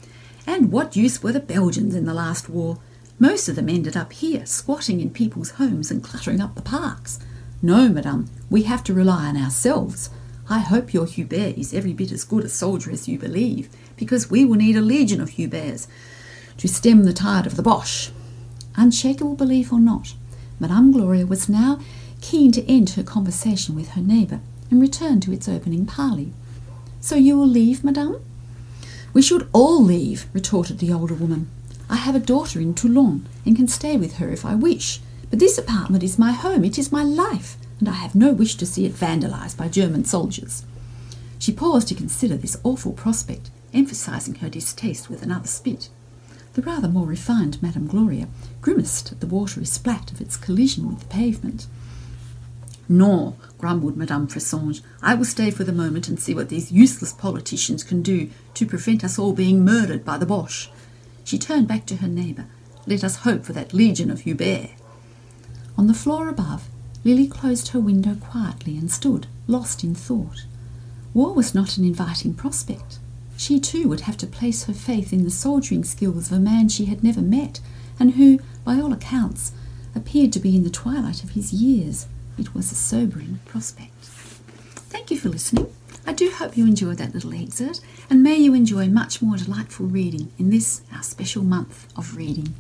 And what use were the Belgians in the last war? Most of them ended up here, squatting in people's homes and cluttering up the parks. No, madame, we have to rely on ourselves. I hope your Hubert is every bit as good a soldier as you believe, because we will need a legion of Huberts to stem the tide of the Boche. Unshakable belief or not, Madame Gloria was now keen to end her conversation with her neighbour and return to its opening parley. So you will leave, madame? We should all leave, retorted the older woman. I have a daughter in Toulon and can stay with her if I wish, but this apartment is my home, it is my life, and I have no wish to see it vandalised by German soldiers. She paused to consider this awful prospect, emphasising her distaste with another spit. The rather more refined Madame Gloria grimaced at the watery splat of its collision with the pavement. No, grumbled Madame Fressange, I will stay for the moment and see what these useless politicians can do to prevent us all being murdered by the Boche. She turned back to her neighbour. Let us hope for that legion of Hubert. On the floor above, Lily closed her window quietly and stood, lost in thought. War was not an inviting prospect. She too would have to place her faith in the soldiering skills of a man she had never met, and who, by all accounts, appeared to be in the twilight of his years. It was a sobering prospect. Thank you for listening. I do hope you enjoyed that little excerpt, and may you enjoy much more delightful reading in this, our special month of reading.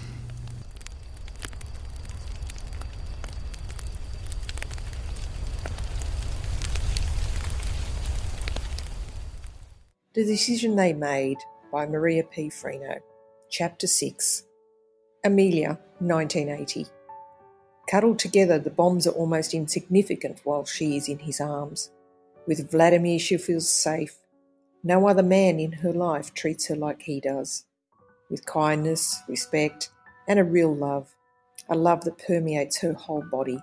The Decision They Made by Maria P. Freno. Chapter six. Amelia, nineteen eighty. Cuddled together, the bombs are almost insignificant while she is in his arms. With Vladimir she feels safe. No other man in her life treats her like he does. With kindness, respect, and a real love. A love that permeates her whole body.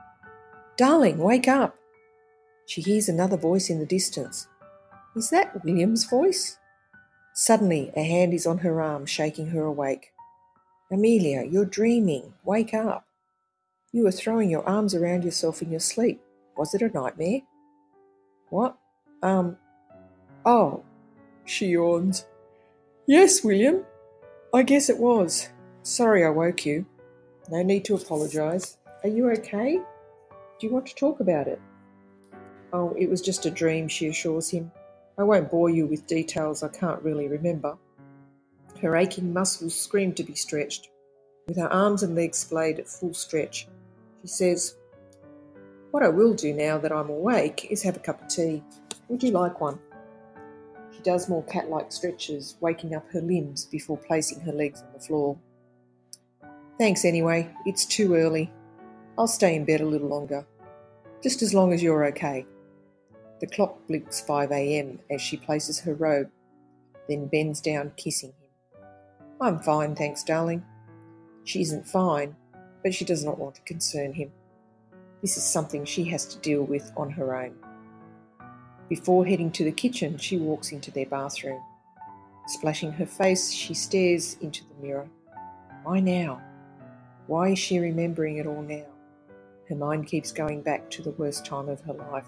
Darling, wake up! She hears another voice in the distance. Is that William's voice? Suddenly, a hand is on her arm, shaking her awake. Amelia, you're dreaming. Wake up. You were throwing your arms around yourself in your sleep. Was it a nightmare? What? Um, oh, she yawns. Yes, William. I guess it was. Sorry I woke you. No need to apologise. Are you okay? Do you want to talk about it? Oh, it was just a dream, she assures him. I won't bore you with details I can't really remember. Her aching muscles scream to be stretched. With her arms and legs splayed at full stretch, she says, What I will do now that I'm awake is have a cup of tea. Would you like one? She does more cat-like stretches, waking up her limbs before placing her legs on the floor. Thanks anyway, it's too early. I'll stay in bed a little longer. Just as long as you're okay. The clock blinks five a.m. as she places her robe, then bends down, kissing him. I'm fine, thanks, darling. She isn't fine, but she does not want to concern him. This is something she has to deal with on her own. Before heading to the kitchen, she walks into their bathroom. Splashing her face, she stares into the mirror. Why now? Why is she remembering it all now? Her mind keeps going back to the worst time of her life.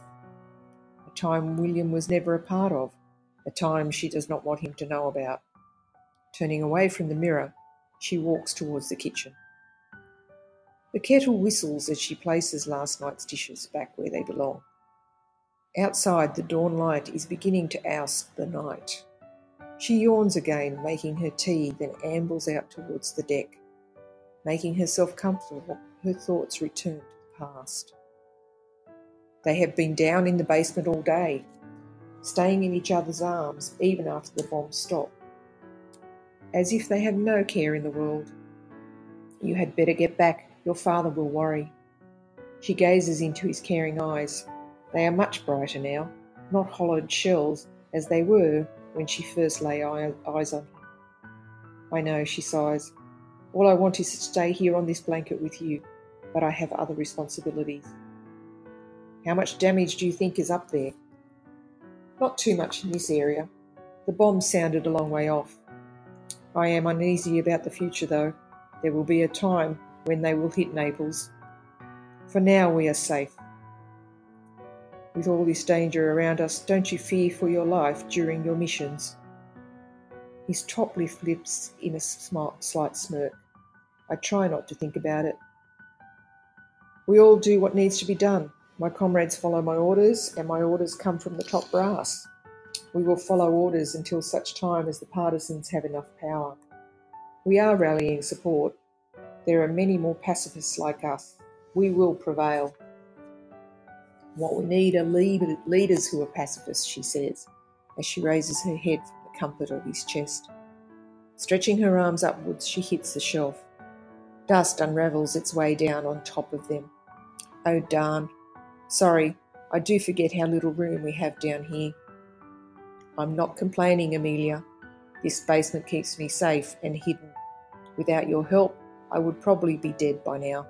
A time William was never a part of, a time she does not want him to know about. Turning away from the mirror, she walks towards the kitchen. The kettle whistles as she places last night's dishes back where they belong. Outside, the dawn light is beginning to oust the night. She yawns again, making her tea, then ambles out towards the deck. Making herself comfortable, her thoughts return to the past. They have been down in the basement all day, staying in each other's arms even after the bombs stop. As if they have no care in the world. You had better get back, your father will worry. She gazes into his caring eyes. They are much brighter now, not hollowed shells as they were when she first lay eyes on him. I know, she sighs. All I want is to stay here on this blanket with you, but I have other responsibilities. How much damage do you think is up there? Not too much in this area. The bombs sounded a long way off. I am uneasy about the future, though. There will be a time when they will hit Naples. For now, we are safe. With all this danger around us, don't you fear for your life during your missions? His top lip lifts in a smart, slight smirk. I try not to think about it. We all do what needs to be done. My comrades follow my orders, and my orders come from the top brass. We will follow orders until such time as the partisans have enough power. We are rallying support. There are many more pacifists like us. We will prevail. What we need are leaders who are pacifists, she says, as she raises her head from the comfort of his chest. Stretching her arms upwards, she hits the shelf. Dust unravels its way down on top of them. Oh, darn. Sorry, I do forget how little room we have down here. I'm not complaining, Amelia. This basement keeps me safe and hidden. Without your help, I would probably be dead by now.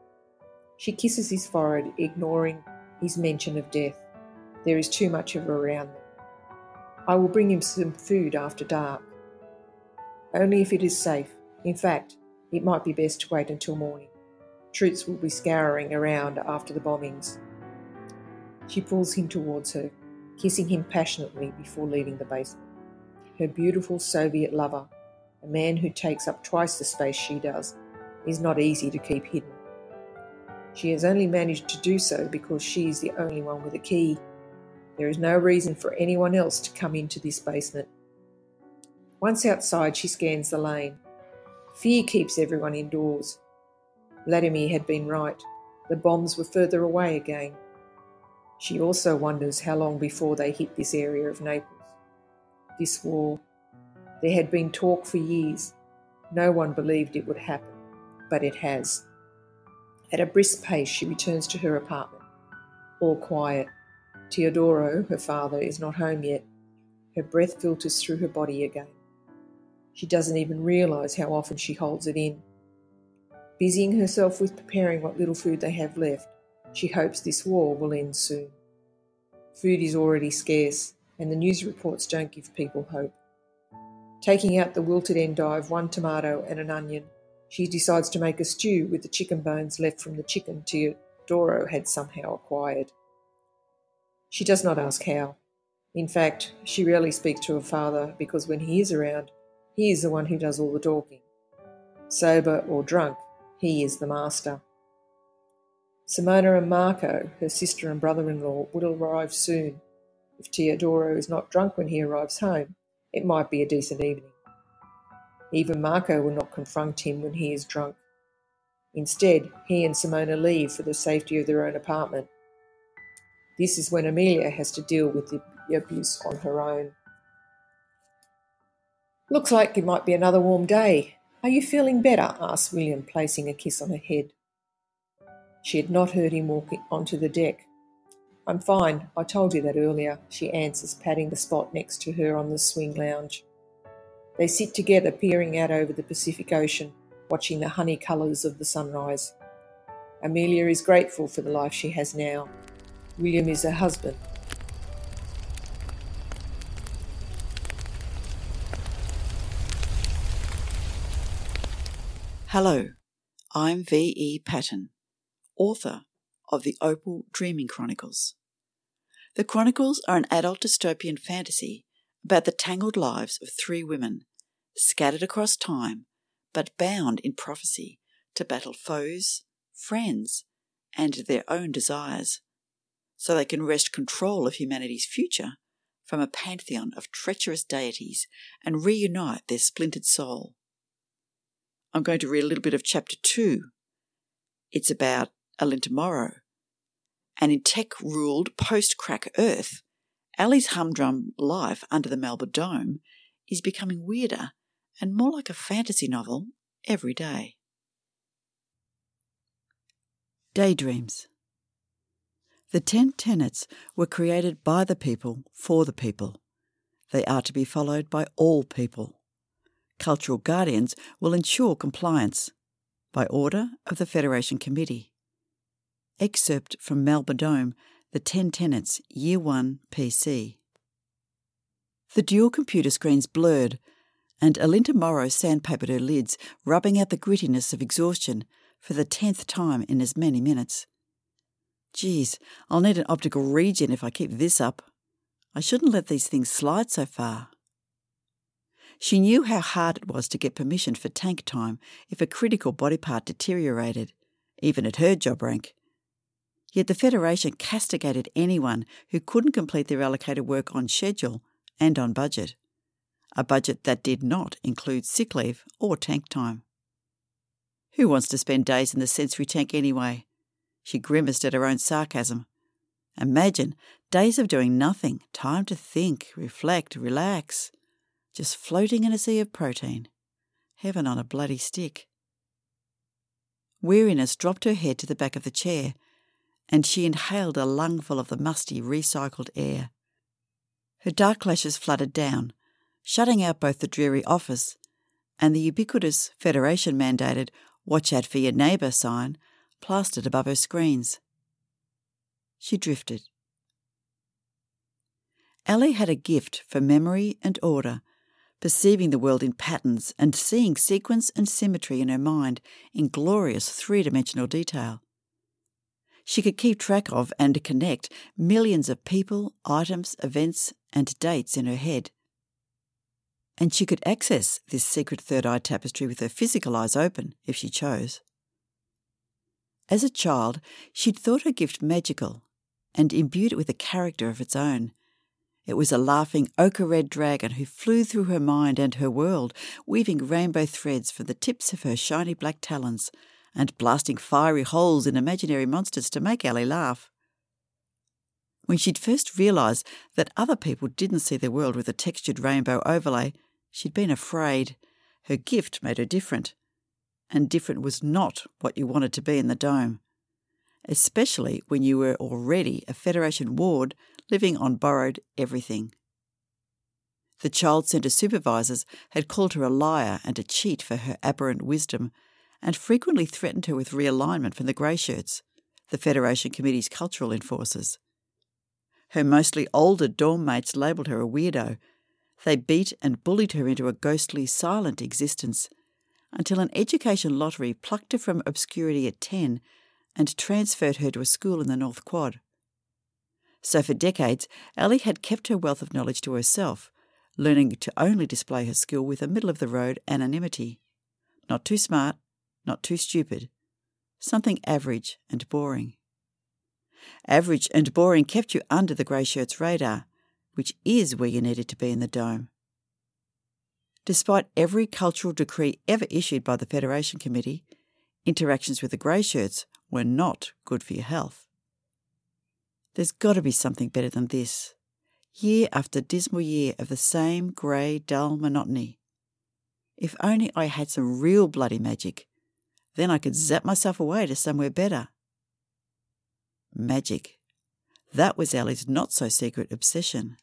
She kisses his forehead, ignoring his mention of death. There is too much of her around them. I will bring him some food after dark. Only if it is safe. In fact, it might be best to wait until morning. Troops will be scouring around after the bombings. She pulls him towards her, kissing him passionately before leaving the basement. Her beautiful Soviet lover, a man who takes up twice the space she does, is not easy to keep hidden. She has only managed to do so because she is the only one with a key. There is no reason for anyone else to come into this basement. Once outside, she scans the lane. Fear keeps everyone indoors. Vladimir had been right. The bombs were further away again. She also wonders how long before they hit this area of Naples. This war. There had been talk for years. No one believed it would happen, but it has. At a brisk pace, she returns to her apartment. All quiet. Teodoro, her father, is not home yet. Her breath filters through her body again. She doesn't even realise how often she holds it in. Busying herself with preparing what little food they have left, she hopes this war will end soon. Food is already scarce, and the news reports don't give people hope. Taking out the wilted endive, one tomato and an onion, she decides to make a stew with the chicken bones left from the chicken Teodoro had somehow acquired. She does not ask how. In fact, she rarely speaks to her father because when he is around, he is the one who does all the talking. Sober or drunk, he is the master. Simona and Marco, her sister and brother-in-law, will arrive soon. If Teodoro is not drunk when he arrives home, it might be a decent evening. Even Marco will not confront him when he is drunk. Instead, he and Simona leave for the safety of their own apartment. This is when Amelia has to deal with the abuse on her own. Looks like it might be another warm day. Are you feeling better? Asked William, placing a kiss on her head. She had not heard him walk onto the deck. I'm fine, I told you that earlier, she answers, patting the spot next to her on the swing lounge. They sit together, peering out over the Pacific Ocean, watching the honey colours of the sunrise. Amelia is grateful for the life she has now. William is her husband. Hello, I'm V E Patton, author of the Opal Dreaming Chronicles. The Chronicles are an adult dystopian fantasy about the tangled lives of three women, scattered across time, but bound in prophecy to battle foes, friends, and their own desires, so they can wrest control of humanity's future from a pantheon of treacherous deities and reunite their splintered soul. I'm going to read a little bit of chapter two. It's about Alinta Morrow. And in tech-ruled post-crack Earth, Ali's humdrum life under the Melba Dome is becoming weirder and more like a fantasy novel every day. Daydreams. The Ten Tenets were created by the people for the people. They are to be followed by all people. Cultural guardians will ensure compliance by order of the Federation Committee. Excerpt from Melba Dome, The Ten Tenets, Year one P C. The dual computer screens blurred, and Alinta Morrow sandpapered her lids, rubbing out the grittiness of exhaustion for the tenth time in as many minutes. Geez, I'll need an optical regen if I keep this up. I shouldn't let these things slide so far. She knew how hard it was to get permission for tank time if a critical body part deteriorated, even at her job rank. Yet the Federation castigated anyone who couldn't complete their allocated work on schedule and on budget, a budget that did not include sick leave or tank time. Who wants to spend days in the sensory tank anyway? She grimaced at her own sarcasm. Imagine days of doing nothing, time to think, reflect, relax, just floating in a sea of protein. Heaven on a bloody stick. Weariness dropped her head to the back of the chair, and she inhaled a lungful of the musty, recycled air. Her dark lashes fluttered down, shutting out both the dreary office and the ubiquitous Federation-mandated "Watch out for your neighbour" sign plastered above her screens. She drifted. Ellie had a gift for memory and order, perceiving the world in patterns and seeing sequence and symmetry in her mind in glorious three-dimensional detail. She could keep track of and connect millions of people, items, events, and dates in her head. And she could access this secret third-eye tapestry with her physical eyes open, if she chose. As a child, she'd thought her gift magical and imbued it with a character of its own. It was a laughing ochre-red dragon who flew through her mind and her world, weaving rainbow threads from the tips of her shiny black talons and blasting fiery holes in imaginary monsters to make Ellie laugh. When she'd first realised that other people didn't see the world with a textured rainbow overlay, she'd been afraid. Her gift made her different, and different was not what you wanted to be in the Dome, especially when you were already a Federation ward living on borrowed everything. The Child Centre supervisors had called her a liar and a cheat for her aberrant wisdom, and frequently threatened her with realignment from the Grey Shirts, the Federation Committee's cultural enforcers. Her mostly older dorm mates labelled her a weirdo. They beat and bullied her into a ghostly, silent existence, until an education lottery plucked her from obscurity at ten and transferred her to a school in the North Quad. So for decades, Ellie had kept her wealth of knowledge to herself, learning to only display her skill with a middle-of-the-road anonymity. Not too smart, not too stupid. Something average and boring. Average and boring kept you under the Grey Shirts' radar, which is where you needed to be in the Dome. Despite every cultural decree ever issued by the Federation Committee, interactions with the Grey Shirts were not good for your health. There's got to be something better than this. Year after dismal year of the same grey, dull monotony. If only I had some real bloody magic, then I could zap myself away to somewhere better. Magic. That was Ellie's not-so-secret obsession.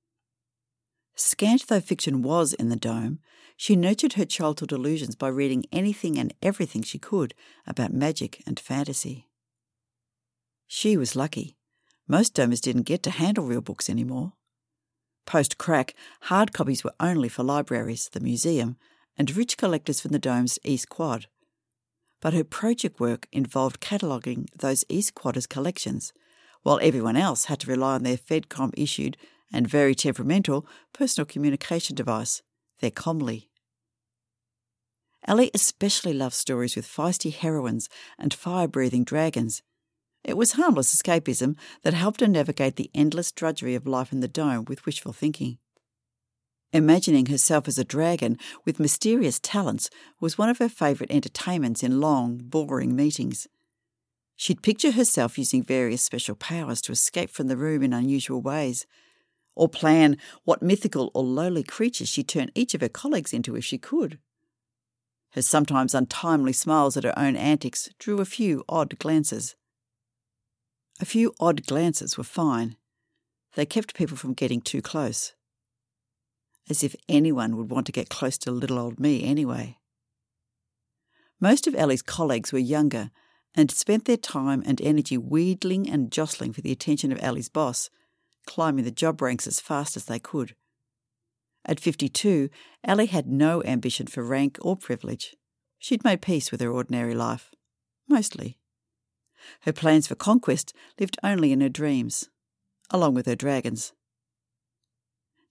Scant though fiction was in the Dome, she nurtured her childhood illusions by reading anything and everything she could about magic and fantasy. She was lucky. Most Domers didn't get to handle real books anymore. Post-crack, hard copies were only for libraries, the museum, and rich collectors from the Dome's East Quad. But her project work involved cataloguing those East Quadders' collections, while everyone else had to rely on their FedCom-issued and very temperamental personal communication device, their Comly. Ellie especially loved stories with feisty heroines and fire-breathing dragons. It was harmless escapism that helped her navigate the endless drudgery of life in the Dome with wishful thinking. Imagining herself as a dragon with mysterious talents was one of her favourite entertainments in long, boring meetings. She'd picture herself using various special powers to escape from the room in unusual ways, or plan what mythical or lowly creatures she'd turn each of her colleagues into if she could. Her sometimes untimely smiles at her own antics drew a few odd glances. A few odd glances were fine. They kept people from getting too close. As if anyone would want to get close to little old me anyway. Most of Ellie's colleagues were younger and spent their time and energy wheedling and jostling for the attention of Ellie's boss, climbing the job ranks as fast as they could. At fifty-two, Ellie had no ambition for rank or privilege. She'd made peace with her ordinary life. Mostly. Her plans for conquest lived only in her dreams, along with her dragons.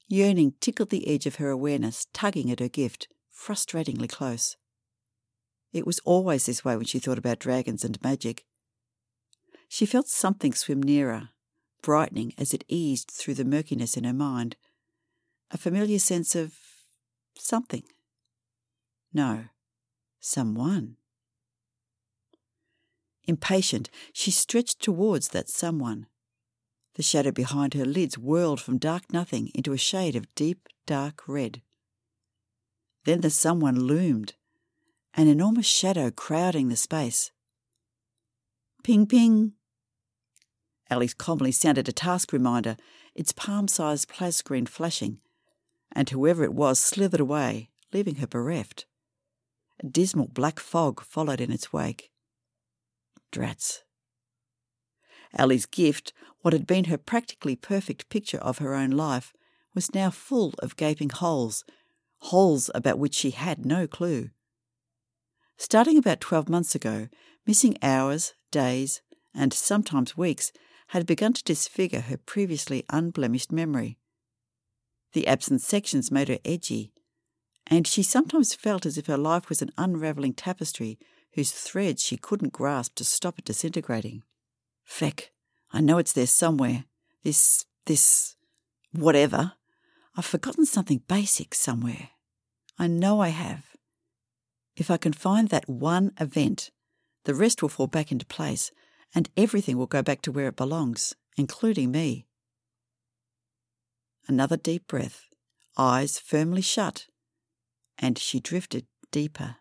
Yearning tickled the edge of her awareness, tugging at her gift, frustratingly close. It was always this way when she thought about dragons and magic. She felt something swim nearer, brightening as it eased through the murkiness in her mind. A familiar sense of something. No, someone. Impatient, she stretched towards that someone. The shadow behind her lids whirled from dark nothing into a shade of deep, dark red. Then the someone loomed, an enormous shadow crowding the space. Ping, ping. Ali's calmly sounded a task reminder, its palm-sized plascreen flashing, and whoever it was slithered away, leaving her bereft. A dismal black fog followed in its wake. Drats. Ali's gift, what had been her practically perfect picture of her own life, was now full of gaping holes, holes about which she had no clue. Starting about twelve months ago, missing hours, days, and sometimes weeks had begun to disfigure her previously unblemished memory. The absent sections made her edgy, and she sometimes felt as if her life was an unravelling tapestry whose threads she couldn't grasp to stop it disintegrating. Feck, I know it's there somewhere. This, this, whatever. I've forgotten something basic somewhere. I know I have. If I can find that one event, the rest will fall back into place, and everything will go back to where it belongs, including me. Another deep breath, eyes firmly shut, and she drifted deeper.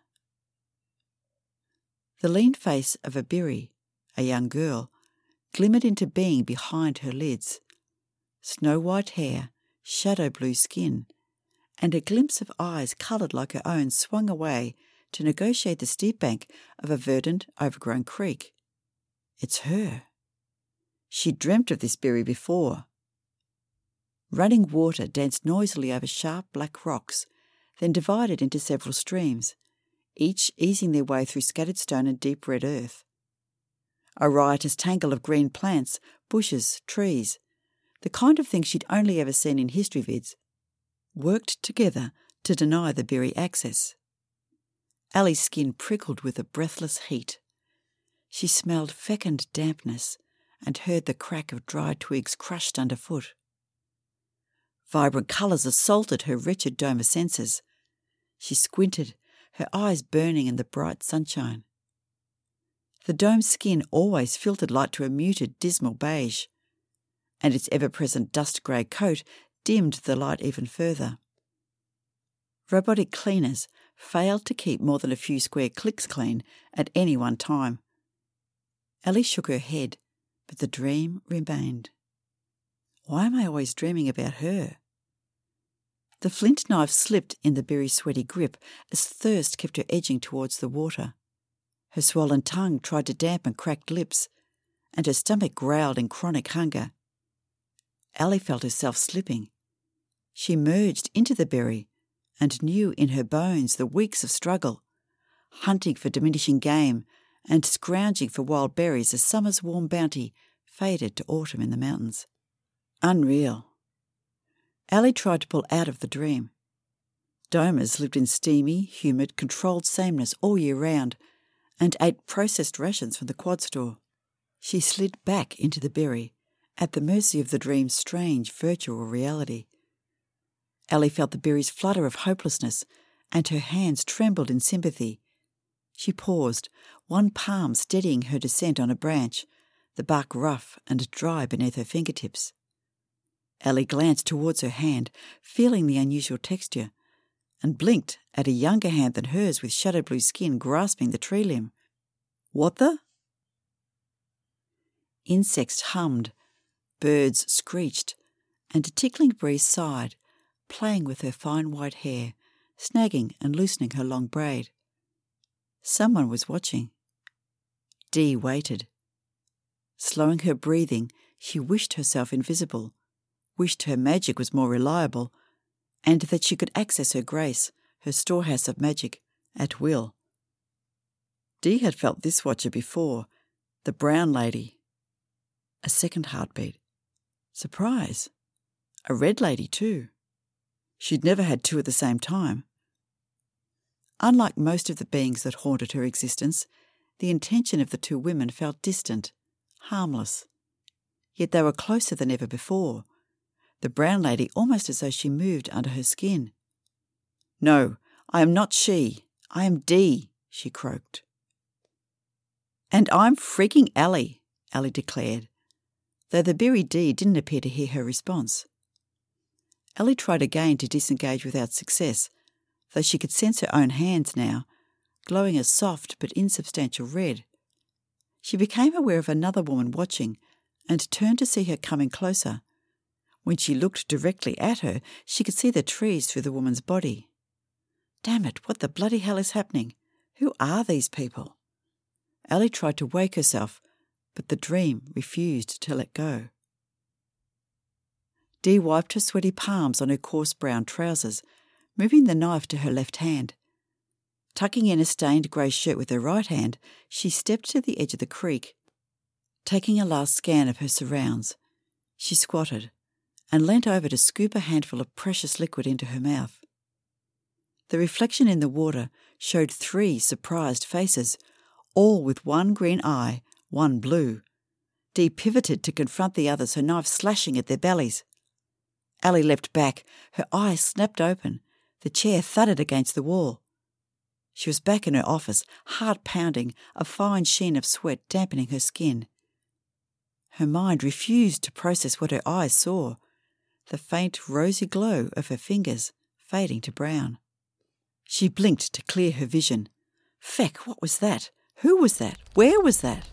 The lean face of Abiri, a young girl, glimmered into being behind her lids. Snow-white hair, shadow-blue skin, and a glimpse of eyes coloured like her own swung away to negotiate the steep bank of a verdant, overgrown creek. It's her. She'd dreamt of this berry before. Running water danced noisily over sharp black rocks, then divided into several streams, each easing their way through scattered stone and deep red earth. A riotous tangle of green plants, bushes, trees, the kind of thing she'd only ever seen in history vids, worked together to deny the berry access. Ali's skin prickled with a breathless heat. She smelled fecund dampness and heard the crack of dry twigs crushed underfoot. Vibrant colours assaulted her wretched dome of senses. She squinted, her eyes burning in the bright sunshine. The dome's skin always filtered light to a muted, dismal beige, and its ever-present dust-grey coat dimmed the light even further. Robotic cleaners failed to keep more than a few square clicks clean at any one time. Ali shook her head, but the dream remained. Why am I always dreaming about her? The flint knife slipped in the berry's sweaty grip as thirst kept her edging towards the water. Her swollen tongue tried to dampen cracked lips, and her stomach growled in chronic hunger. Ali felt herself slipping. She merged into the berry and knew in her bones the weeks of struggle, hunting for diminishing game and scrounging for wild berries as summer's warm bounty faded to autumn in the mountains. Unreal. Ali tried to pull out of the dream. Domers lived in steamy, humid, controlled sameness all year round and ate processed rations from the quad store. She slid back into the berry, at the mercy of the dream's strange virtual reality. Ali felt the berry's flutter of hopelessness, and her hands trembled in sympathy. She paused, one palm steadying her descent on a branch, the bark rough and dry beneath her fingertips. Ali glanced towards her hand, feeling the unusual texture, and blinked at a younger hand than hers with shadow-blue skin grasping the tree limb. What the? Insects hummed, birds screeched, and a tickling breeze sighed, playing with her fine white hair, snagging and loosening her long braid. Someone was watching. Dee waited. Slowing her breathing, she wished herself invisible, wished her magic was more reliable, and that she could access her grace, her storehouse of magic, at will. Dee had felt this watcher before, the brown lady. A second heartbeat. Surprise. A red lady too. She'd never had two at the same time. Unlike most of the beings that haunted her existence, the intention of the two women felt distant, harmless. Yet they were closer than ever before, the brown lady almost as though she moved under her skin. "No, I am not she. I am Dee," she croaked. "And I'm freaking Allie," Allie declared, though the berry Dee didn't appear to hear her response. Allie tried again to disengage without success, though she could sense her own hands now, glowing a soft but insubstantial red. She became aware of another woman watching and turned to see her coming closer. When she looked directly at her, she could see the trees through the woman's body. Damn it, what the bloody hell is happening? Who are these people? Allie tried to wake herself, but the dream refused to let go. Dee wiped her sweaty palms on her coarse brown trousers, moving the knife to her left hand. Tucking in a stained grey shirt with her right hand, she stepped to the edge of the creek. Taking a last scan of her surrounds, she squatted and leant over to scoop a handful of precious liquid into her mouth. The reflection in the water showed three surprised faces, all with one green eye, one blue. Dee pivoted to confront the others, her knife slashing at their bellies. Allie leapt back, her eyes snapped open. The chair thudded against the wall. She was back in her office, heart pounding, a fine sheen of sweat dampening her skin. Her mind refused to process what her eyes saw, the faint rosy glow of her fingers fading to brown. She blinked to clear her vision. Feck, what was that? Who was that? Where was that?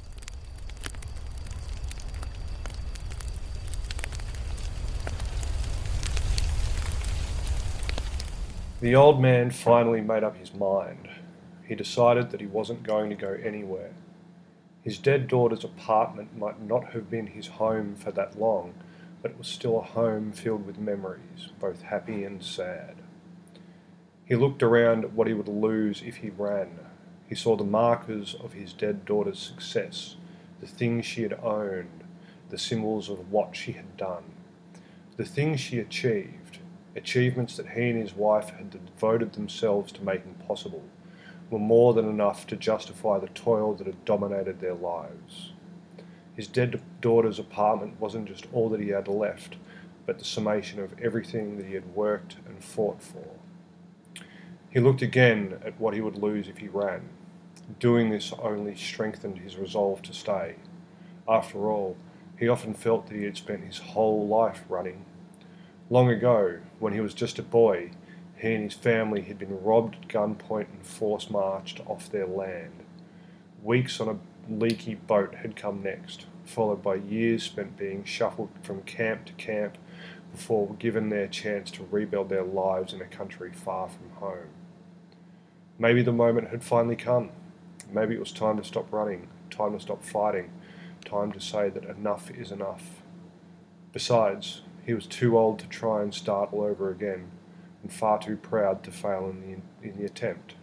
The old man finally made up his mind. He decided that he wasn't going to go anywhere. His dead daughter's apartment might not have been his home for that long, but it was still a home filled with memories, both happy and sad. He looked around at what he would lose if he ran. He saw the markers of his dead daughter's success, the things she had owned, the symbols of what she had done, the things she achieved, achievements that he and his wife had devoted themselves to making possible, were more than enough to justify the toil that had dominated their lives. His dead daughter's apartment wasn't just all that he had left, but the summation of everything that he had worked and fought for. He looked again at what he would lose if he ran. Doing this only strengthened his resolve to stay. After all, he often felt that he had spent his whole life running. Long ago, when he was just a boy, he and his family had been robbed at gunpoint and force-marched off their land. Weeks on a leaky boat had come next, followed by years spent being shuffled from camp to camp before given their chance to rebuild their lives in a country far from home. Maybe the moment had finally come. Maybe it was time to stop running, time to stop fighting, time to say that enough is enough. Besides, he was too old to try and start all over again, and far too proud to fail in the, in the attempt.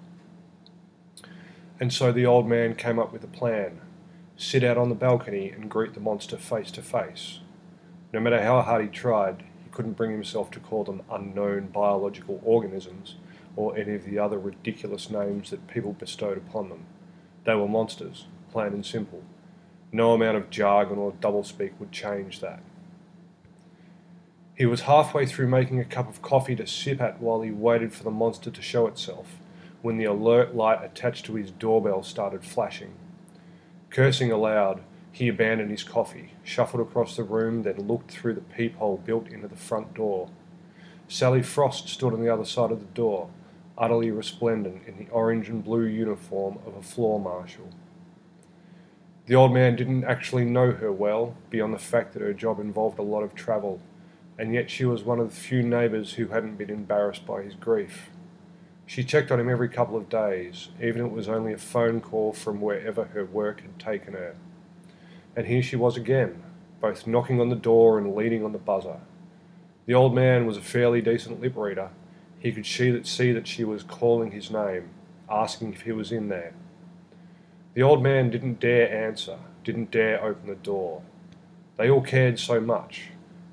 And so the old man came up with a plan: sit out on the balcony and greet the monster face to face. No matter how hard he tried, he couldn't bring himself to call them unknown biological organisms or any of the other ridiculous names that people bestowed upon them. They were monsters, plain and simple. No amount of jargon or doublespeak would change that. He was halfway through making a cup of coffee to sip at while he waited for the monster to show itself, when the alert light attached to his doorbell started flashing. Cursing aloud, he abandoned his coffee, shuffled across the room, then looked through the peephole built into the front door. Sally Frost stood on the other side of the door, utterly resplendent in the orange and blue uniform of a floor marshal. The old man didn't actually know her well, beyond the fact that her job involved a lot of travel, and yet she was one of the few neighbours who hadn't been embarrassed by his grief. She checked on him every couple of days, even if it was only a phone call from wherever her work had taken her. And here she was again, both knocking on the door and leaning on the buzzer. The old man was a fairly decent lip reader. He could see that, see that she was calling his name, asking if he was in there. The old man didn't dare answer, didn't dare open the door. They all cared so much.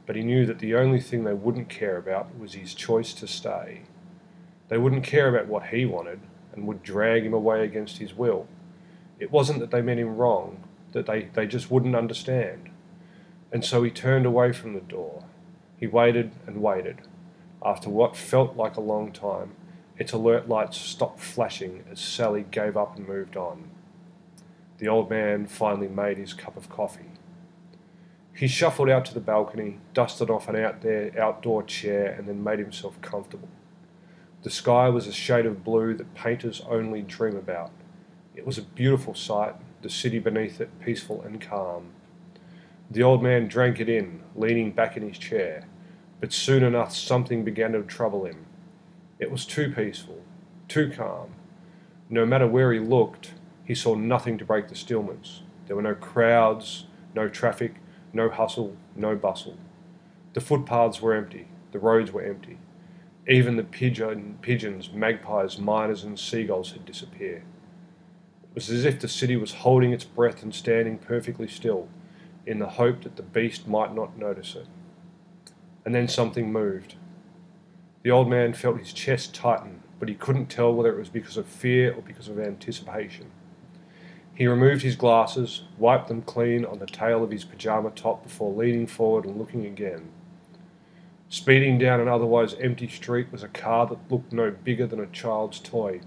but he knew that the only thing they wouldn't care about was his choice to stay. They wouldn't care about what he wanted and would drag him away against his will. It wasn't that they meant him wrong, that they, they just wouldn't understand. And so he turned away from the door. He waited and waited. After what felt like a long time, its alert lights stopped flashing as Sally gave up and moved on. The old man finally made his cup of coffee. He shuffled out to the balcony, dusted off an out there outdoor chair, and then made himself comfortable. The sky was a shade of blue that painters only dream about. It was a beautiful sight, the city beneath it peaceful and calm. The old man drank it in, leaning back in his chair, but soon enough something began to trouble him. It was too peaceful, too calm. No matter where he looked, he saw nothing to break the stillness. There were no crowds, no traffic, no hustle, no bustle. The footpaths were empty, the roads were empty. Even the pigeon, pigeons, magpies, miners and seagulls had disappeared. It was as if the city was holding its breath and standing perfectly still, in the hope that the beast might not notice it. And then something moved. The old man felt his chest tighten, but he couldn't tell whether it was because of fear or because of anticipation. He removed his glasses, wiped them clean on the tail of his pyjama top before leaning forward and looking again. Speeding down an otherwise empty street was a car that looked no bigger than a child's toy.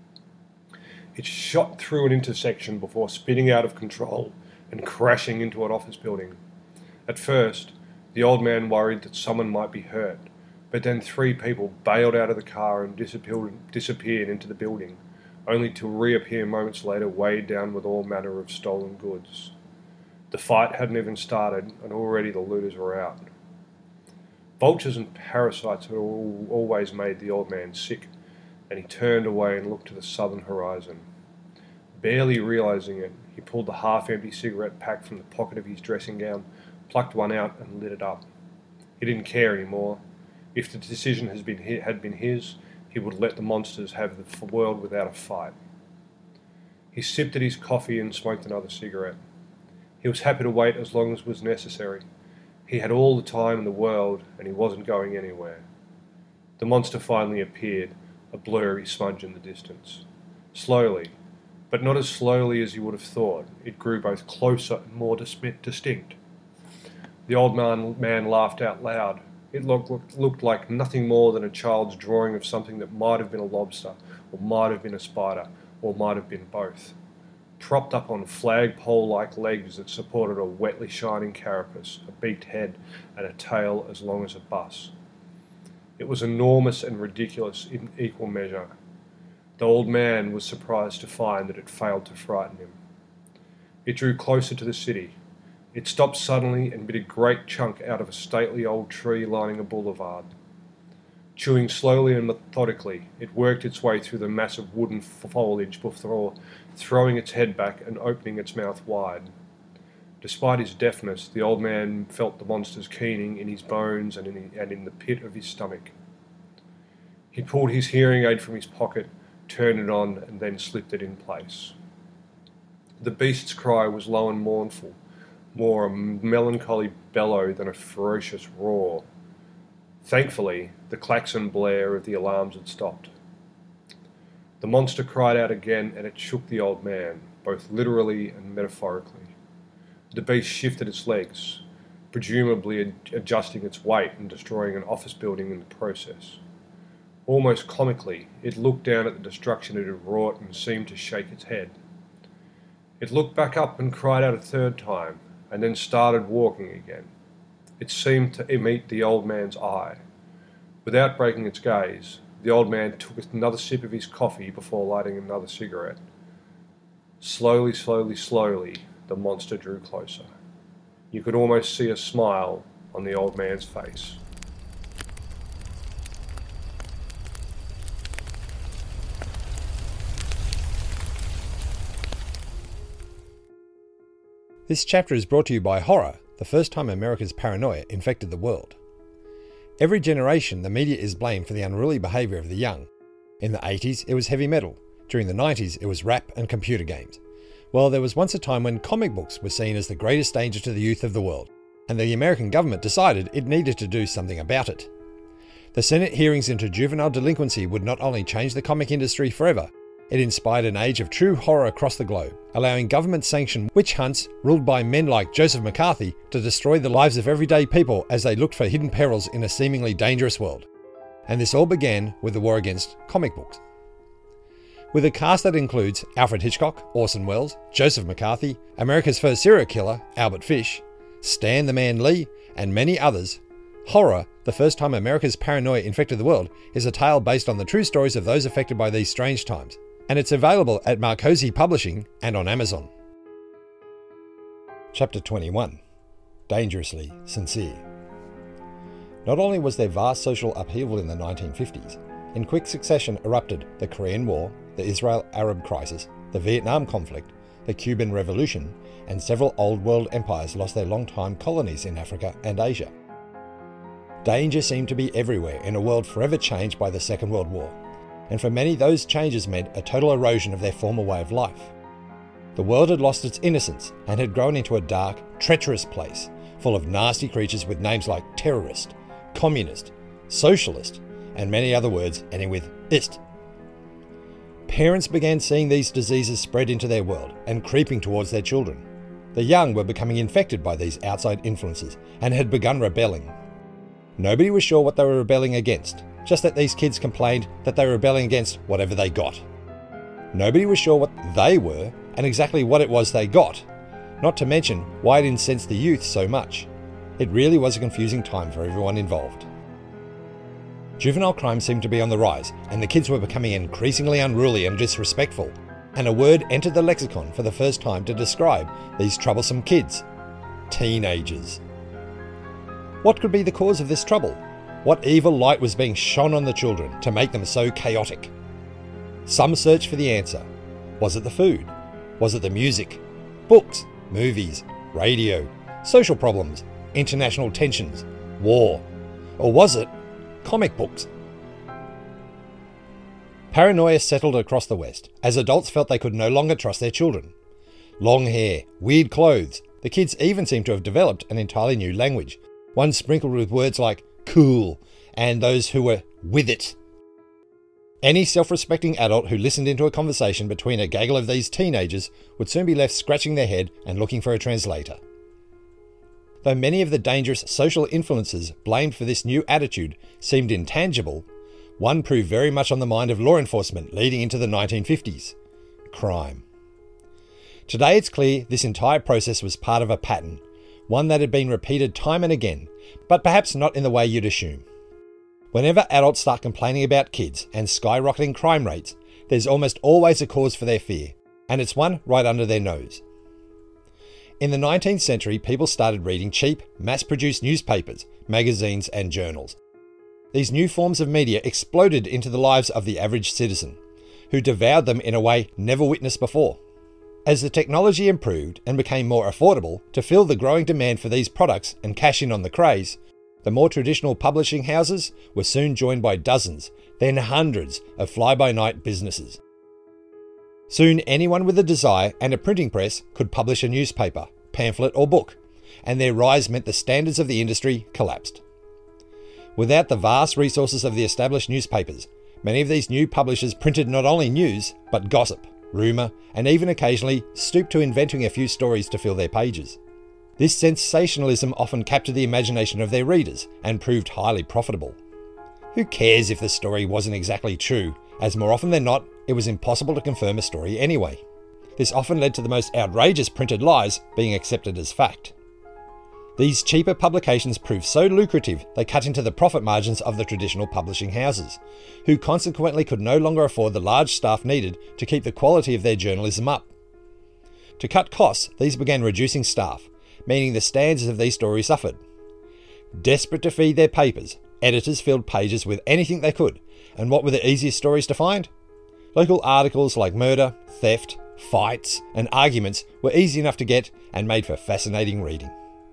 It shot through an intersection before spinning out of control and crashing into an office building. At first, the old man worried that someone might be hurt, but then three people bailed out of the car and disappeared, disappeared into the building, only to reappear moments later weighed down with all manner of stolen goods. The fight hadn't even started, and already the looters were out. Vultures and parasites had all, always made the old man sick, and he turned away and looked to the southern horizon. Barely realising it, he pulled the half-empty cigarette pack from the pocket of his dressing gown, plucked one out and lit it up. He didn't care anymore. If the decision has been, had been his, he would let the monsters have the world without a fight. He sipped at his coffee and smoked another cigarette. He was happy to wait as long as was necessary. He had all the time in the world, and he wasn't going anywhere. The monster finally appeared, a blurry smudge in the distance. Slowly, but not as slowly as he would have thought, it grew both closer and more distinct. The old man, man laughed out loud. It looked, looked, looked like nothing more than a child's drawing of something that might have been a lobster, or might have been a spider, or might have been both. Propped up on flagpole-like legs that supported a wetly shining carapace, a beaked head, and a tail as long as a bus. It was enormous and ridiculous in equal measure. The old man was surprised to find that it failed to frighten him. It drew closer to the city. It stopped suddenly and bit a great chunk out of a stately old tree lining a boulevard. Chewing slowly and methodically, it worked its way through the massive wooden foliage before throwing its head back and opening its mouth wide. Despite his deafness, the old man felt the monster's keening in his bones and in, and in the pit of his stomach. He pulled his hearing aid from his pocket, turned it on, and then slipped it in place. The beast's cry was low and mournful, more a melancholy bellow than a ferocious roar. Thankfully, the klaxon blare of the alarms had stopped. The monster cried out again, and it shook the old man, both literally and metaphorically. The beast shifted its legs, presumably ad- adjusting its weight and destroying an office building in the process. Almost comically, it looked down at the destruction it had wrought and seemed to shake its head. It looked back up and cried out a third time, and then started walking again. It seemed to meet the old man's eye. Without breaking its gaze, the old man took another sip of his coffee before lighting another cigarette. Slowly, slowly, slowly, the monster drew closer. You could almost see a smile on the old man's face. This chapter is brought to you by horror, the first time America's paranoia infected the world. Every generation, the media is blamed for the unruly behaviour of the young. In the eighties, it was heavy metal. During the nineties, it was rap and computer games. Well, there was once a time when comic books were seen as the greatest danger to the youth of the world. and the American government decided it needed to do something about it. The Senate hearings into juvenile delinquency would not only change the comic industry forever, it inspired an age of true horror across the globe, allowing government-sanctioned witch hunts ruled by men like Joseph McCarthy to destroy the lives of everyday people as they looked for hidden perils in a seemingly dangerous world. And this all began with the war against comic books. With a cast that includes Alfred Hitchcock, Orson Welles, Joseph McCarthy, America's first serial killer, Albert Fish, Stan the Man Lee, and many others, Horror, the first time America's paranoia infected the world, is a tale based on the true stories of those affected by these strange times, and it's available at Marcosi Publishing and on Amazon. Chapter twenty-one. Dangerously Sincere. Not only was there vast social upheaval in the nineteen fifties, in quick succession erupted the Korean War, the Israel-Arab crisis, the Vietnam conflict, the Cuban Revolution, and several old world empires lost their long-time colonies in Africa and Asia. Danger seemed to be everywhere in a world forever changed by the Second World War, and for many those changes meant a total erosion of their former way of life. The world had lost its innocence and had grown into a dark, treacherous place, full of nasty creatures with names like terrorist, communist, socialist, and many other words ending with ist. Parents began seeing these diseases spread into their world and creeping towards their children. The young were becoming infected by these outside influences and had begun rebelling. Nobody was sure what they were rebelling against, just that these kids complained that they were rebelling against whatever they got. Nobody was sure what they were and exactly what it was they got, not to mention why it incensed the youth so much. It really was a confusing time for everyone involved. Juvenile crime seemed to be on the rise, and the kids were becoming increasingly unruly and disrespectful, and a word entered the lexicon for the first time to describe these troublesome kids: teenagers. What could be the cause of this trouble? What evil light was being shone on the children to make them so chaotic? Some searched for the answer. Was it the food? Was it the music? Books, movies, radio, social problems, international tensions, war? Or was it comic books? Paranoia settled across the West as adults felt they could no longer trust their children. Long hair, weird clothes, the kids even seemed to have developed an entirely new language, one sprinkled with words like cool and those who were with it. Any self-respecting adult who listened into a conversation between a gaggle of these teenagers would soon be left scratching their head and looking for a translator. Though many of the dangerous social influences blamed for this new attitude seemed intangible, one proved very much on the mind of law enforcement leading into the nineteen fifties: crime. Today it's clear this entire process was part of a pattern, one that had been repeated time and again, but perhaps not in the way you'd assume. Whenever adults start complaining about kids and skyrocketing crime rates, there's almost always a cause for their fear, and it's one right under their nose. In the nineteenth century, people started reading cheap, mass-produced newspapers, magazines, and journals. These new forms of media exploded into the lives of the average citizen, who devoured them in a way never witnessed before. As the technology improved and became more affordable to fill the growing demand for these products and cash in on the craze, the more traditional publishing houses were soon joined by dozens, then hundreds of fly-by-night businesses. Soon anyone with a desire and a printing press could publish a newspaper, pamphlet or book, and their rise meant the standards of the industry collapsed. Without the vast resources of the established newspapers, many of these new publishers printed not only news, but gossip, rumour, and even occasionally stooped to inventing a few stories to fill their pages. This sensationalism often captured the imagination of their readers and proved highly profitable. Who cares if the story wasn't exactly true, as more often than not, it was impossible to confirm a story anyway. This often led to the most outrageous printed lies being accepted as fact. These cheaper publications proved so lucrative they cut into the profit margins of the traditional publishing houses, who consequently could no longer afford the large staff needed to keep the quality of their journalism up. To cut costs, these began reducing staff, meaning the standards of these stories suffered. Desperate to feed their papers, editors filled pages with anything they could, and what were the easiest stories to find? Local articles like murder, theft, fights, and arguments were easy enough to get and made for fascinating reading.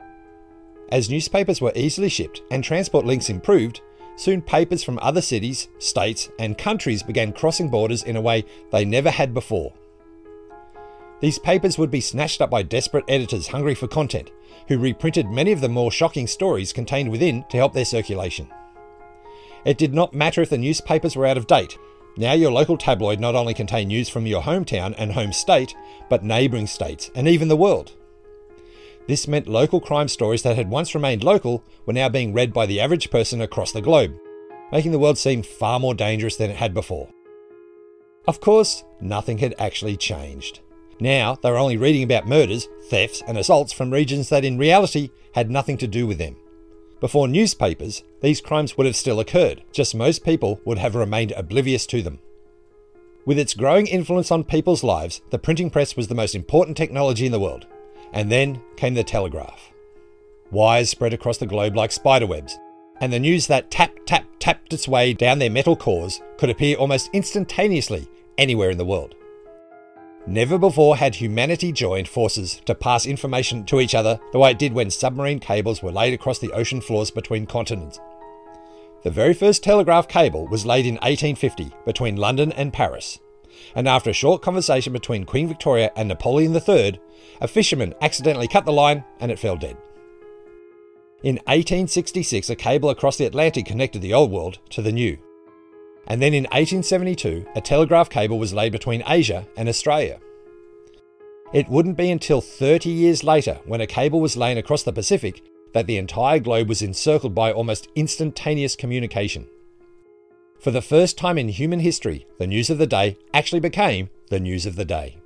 As newspapers were easily shipped and transport links improved, soon papers from other cities, states, and countries began crossing borders in a way they never had before. These papers would be snatched up by desperate editors hungry for content, who reprinted many of the more shocking stories contained within to help their circulation. It did not matter if the newspapers were out of date. Now your local tabloid not only contained news from your hometown and home state, but neighbouring states and even the world. This meant local crime stories that had once remained local were now being read by the average person across the globe, making the world seem far more dangerous than it had before. Of course, nothing had actually changed. Now they were only reading about murders, thefts and assaults from regions that in reality had nothing to do with them. Before newspapers, these crimes would have still occurred, just most people would have remained oblivious to them. With its growing influence on people's lives, the printing press was the most important technology in the world. And then came the telegraph. Wires spread across the globe like spiderwebs, and the news that tap, tap, tapped its way down their metal cores could appear almost instantaneously anywhere in the world. Never before had humanity joined forces to pass information to each other the way it did when submarine cables were laid across the ocean floors between continents. The very first telegraph cable was laid in eighteen fifty between London and Paris, and after a short conversation between Queen Victoria and Napoleon the Third, a fisherman accidentally cut the line and it fell dead. In eighteen sixty-six, a cable across the Atlantic connected the Old World to the New. And then in eighteen seventy-two, a telegraph cable was laid between Asia and Australia. It wouldn't be until thirty years later, when a cable was laid across the Pacific, that the entire globe was encircled by almost instantaneous communication. For the first time in human history, the news of the day actually became the news of the day.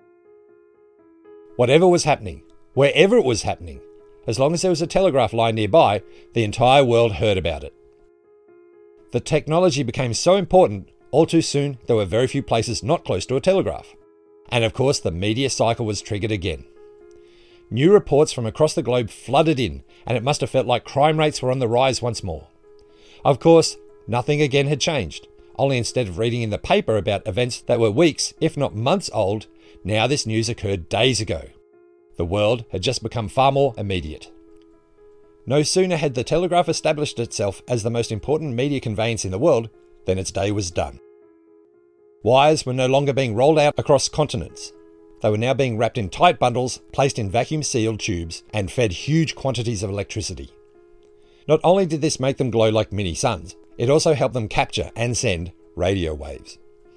Whatever was happening, wherever it was happening, as long as there was a telegraph line nearby, the entire world heard about it. The technology became so important, all too soon there were very few places not close to a telegraph. And of course the media cycle was triggered again. New reports from across the globe flooded in, and it must have felt like crime rates were on the rise once more. Of course, nothing again had changed, only instead of reading in the paper about events that were weeks, if not months old, now this news occurred days ago. The world had just become far more immediate. No sooner had the telegraph established itself as the most important media conveyance in the world than its day was done. Wires were no longer being rolled out across continents. They were now being wrapped in tight bundles, placed in vacuum-sealed tubes, and fed huge quantities of electricity. Not only did this make them glow like mini suns, it also helped them capture and send radio waves.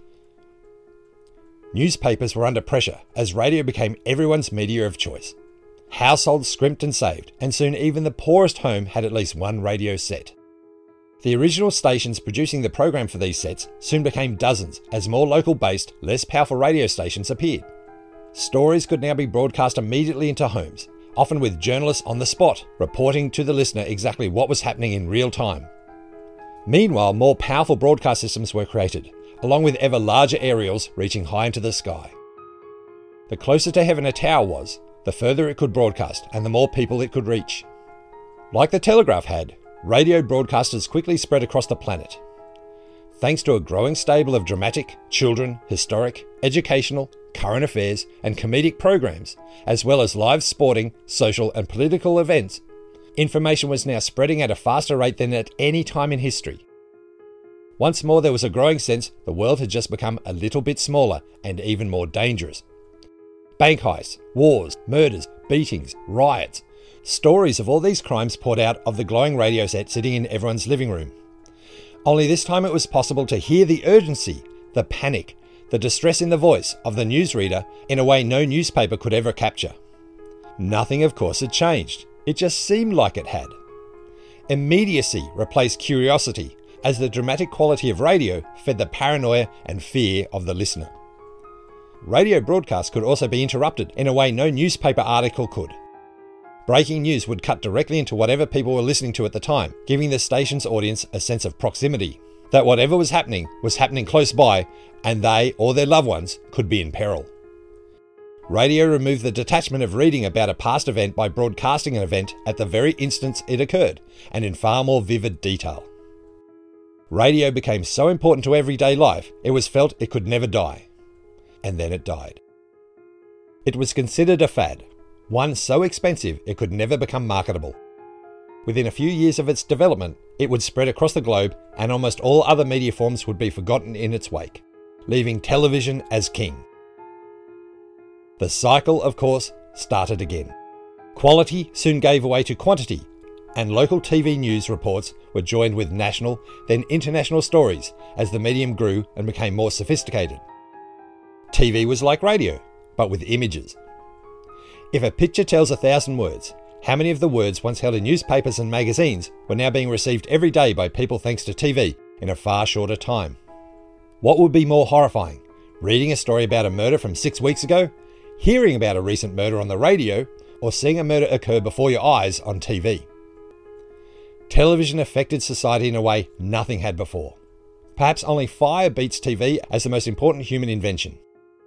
Newspapers were under pressure as radio became everyone's media of choice. Households scrimped and saved, and soon even the poorest home had at least one radio set. The original stations producing the program for these sets soon became dozens as more local-based, less powerful radio stations appeared. Stories could now be broadcast immediately into homes, often with journalists on the spot, reporting to the listener exactly what was happening in real time. Meanwhile, more powerful broadcast systems were created, along with ever larger aerials reaching high into the sky. The closer to heaven a tower was, the further it could broadcast and the more people it could reach. Like the telegraph had, radio broadcasters quickly spread across the planet. Thanks to a growing stable of dramatic, children, historic, educational, current affairs and comedic programs, as well as live sporting, social and political events, information was now spreading at a faster rate than at any time in history. Once more there was a growing sense the world had just become a little bit smaller and even more dangerous. Bank heists, wars, murders, beatings, riots. Stories of all these crimes poured out of the glowing radio set sitting in everyone's living room. Only this time it was possible to hear the urgency, the panic, the distress in the voice of the newsreader in a way no newspaper could ever capture. Nothing, of course, had changed. It just seemed like it had. Immediacy replaced curiosity as the dramatic quality of radio fed the paranoia and fear of the listener. Radio broadcasts could also be interrupted in a way no newspaper article could. Breaking news would cut directly into whatever people were listening to at the time, giving the station's audience a sense of proximity, that whatever was happening was happening close by and they or their loved ones could be in peril. Radio removed the detachment of reading about a past event by broadcasting an event at the very instant it occurred and in far more vivid detail. Radio became so important to everyday life, it was felt it could never die. And then it died. It was considered a fad, one so expensive it could never become marketable. Within a few years of its development, it would spread across the globe and almost all other media forms would be forgotten in its wake, leaving television as king. The cycle, of course, started again. Quality soon gave way to quantity, and local T V news reports were joined with national, then international stories as the medium grew and became more sophisticated. T V was like radio, but with images. If a picture tells a thousand words, how many of the words once held in newspapers and magazines were now being received every day by people thanks to T V in a far shorter time? What would be more horrifying, reading a story about a murder from six weeks ago, hearing about a recent murder on the radio, or seeing a murder occur before your eyes on T V? Television affected society in a way nothing had before. Perhaps only fire beats T V as the most important human invention.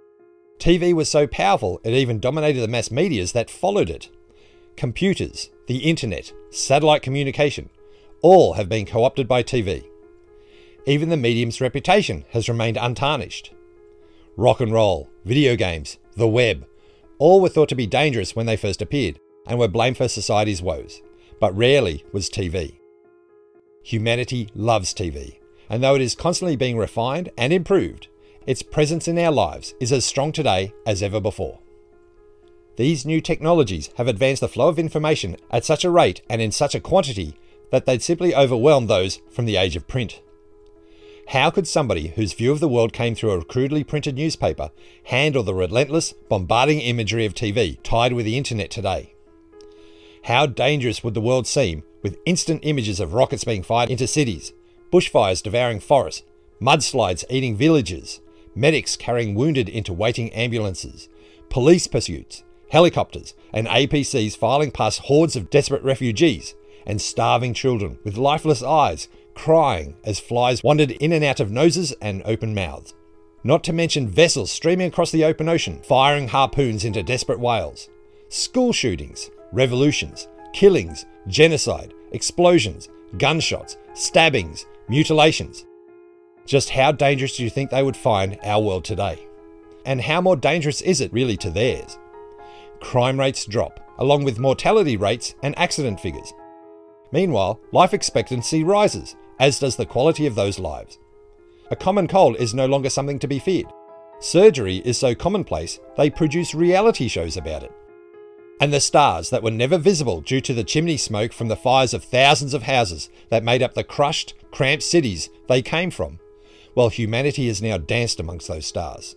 T V was so powerful it even dominated the mass medias that followed it. Computers, the internet, satellite communication, all have been co-opted by T V. Even the medium's reputation has remained untarnished. Rock and roll, video games, the web, all were thought to be dangerous when they first appeared and were blamed for society's woes, but rarely was T V. Humanity loves T V, and though it is constantly being refined and improved, its presence in our lives is as strong today as ever before. These new technologies have advanced the flow of information at such a rate and in such a quantity that they'd simply overwhelm those from the age of print. How could somebody whose view of the world came through a crudely printed newspaper handle the relentless, bombarding imagery of T V tied with the internet today? How dangerous would the world seem with instant images of rockets being fired into cities, bushfires devouring forests, mudslides eating villages, medics carrying wounded into waiting ambulances, police pursuits, helicopters and A P Cs filing past hordes of desperate refugees, and starving children with lifeless eyes crying as flies wandered in and out of noses and open mouths. Not to mention vessels streaming across the open ocean, firing harpoons into desperate whales. School shootings, revolutions, killings, genocide, explosions, gunshots, stabbings, mutilations. Just how dangerous do you think they would find our world today? And how more dangerous is it really to theirs? Crime rates drop, along with mortality rates and accident figures. Meanwhile, life expectancy rises, as does the quality of those lives. A common cold is no longer something to be feared. Surgery is so commonplace, they produce reality shows about it. And the stars that were never visible due to the chimney smoke from the fires of thousands of houses that made up the crushed, cramped cities they came from, well, humanity has now danced amongst those stars.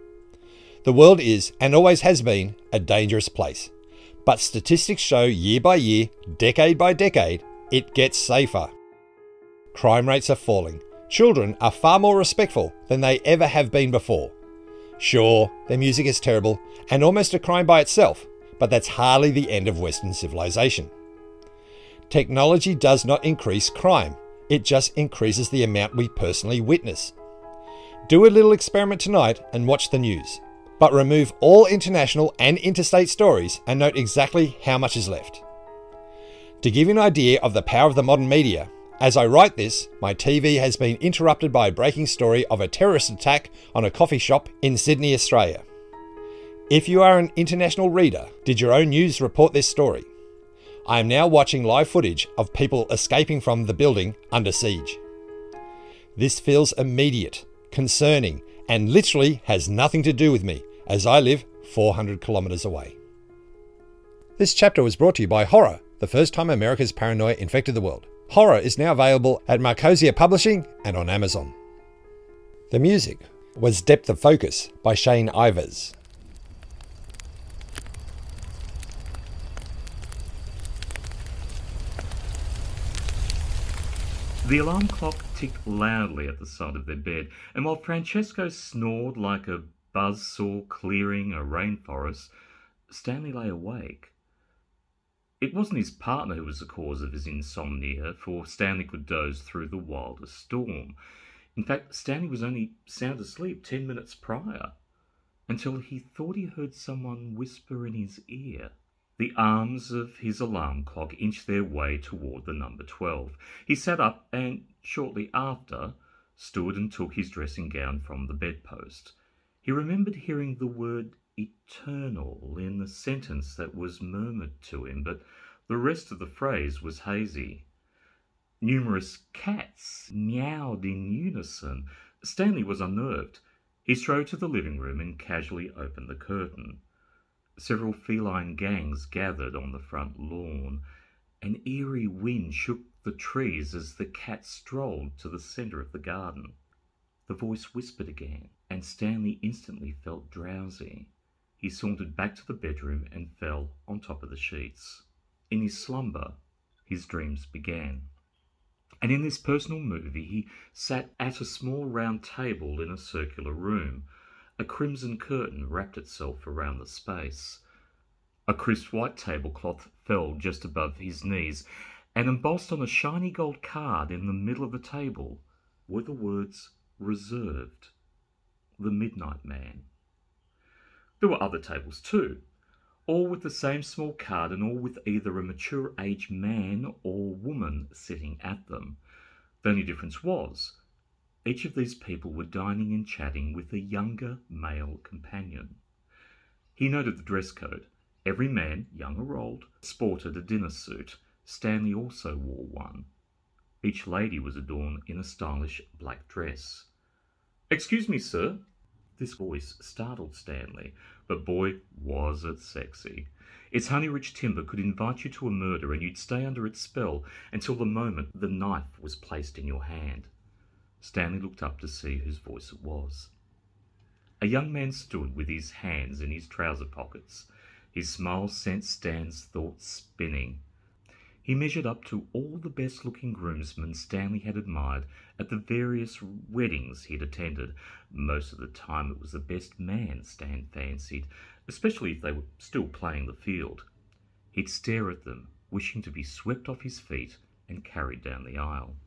The world is, and always has been, a dangerous place. But statistics show year by year, decade by decade, it gets safer. Crime rates are falling. Children are far more respectful than they ever have been before. Sure, their music is terrible and almost a crime by itself, but that's hardly the end of Western civilization. Technology does not increase crime. It just increases the amount we personally witness. Do a little experiment tonight and watch the news, but remove all international and interstate stories and note exactly how much is left. To give you an idea of the power of the modern media, as I write this, my T V has been interrupted by a breaking story of a terrorist attack on a coffee shop in Sydney, Australia. If you are an international reader, did your own news report this story? I am now watching live footage of people escaping from the building under siege. This feels immediate, concerning, and literally has nothing to do with me, as I live four hundred kilometres away. This chapter was brought to you by Horror, the first time America's paranoia infected the world. Horror is now available at Marcosia Publishing and on Amazon. The music was Depth of Focus by Shane Ivers. The alarm clock ticked loudly at the side of their bed, and while Francesco snored like a buzzsaw clearing a rainforest, Stanley lay awake. It wasn't his partner who was the cause of his insomnia, for Stanley could doze through the wildest storm. In fact, Stanley was only sound asleep ten minutes prior, until he thought he heard someone whisper in his ear. The arms of his alarm clock inched their way toward the number twelve. He sat up and, shortly after, stood and took his dressing gown from the bedpost. He remembered hearing the word eternal in the sentence that was murmured to him, but the rest of the phrase was hazy. Numerous cats meowed in unison. Stanley was unnerved. He strode to the living room and casually opened the curtain. Several feline gangs gathered on the front lawn. An eerie wind shook the trees as the cat strolled to the centre of the garden. The voice whispered again, and Stanley instantly felt drowsy. He sauntered back to the bedroom and fell on top of the sheets. In his slumber, his dreams began. And in this personal movie, he sat at a small round table in a circular room. A crimson curtain wrapped itself around the space. A crisp white tablecloth fell just above his knees, and embossed on a shiny gold card in the middle of the table were the words "Reserved, the Midnight Man." There were other tables too, all with the same small card and all with either a mature age man or woman sitting at them. The only difference was, each of these people were dining and chatting with a younger male companion. He noted the dress code. Every man, young or old, sported a dinner suit. Stanley also wore one. Each lady was adorned in a stylish black dress. "Excuse me, sir." This voice startled Stanley, but boy, was it sexy. Its honey-rich timbre could invite you to a murder, and you'd stay under its spell until the moment the knife was placed in your hand. Stanley looked up to see whose voice it was. A young man stood with his hands in his trouser pockets. His smile sent Stan's thoughts spinning. He measured up to all the best-looking groomsmen Stanley had admired at the various weddings he'd attended. Most of the time it was the best man Stan fancied, especially if they were still playing the field. He'd stare at them, wishing to be swept off his feet and carried down the aisle.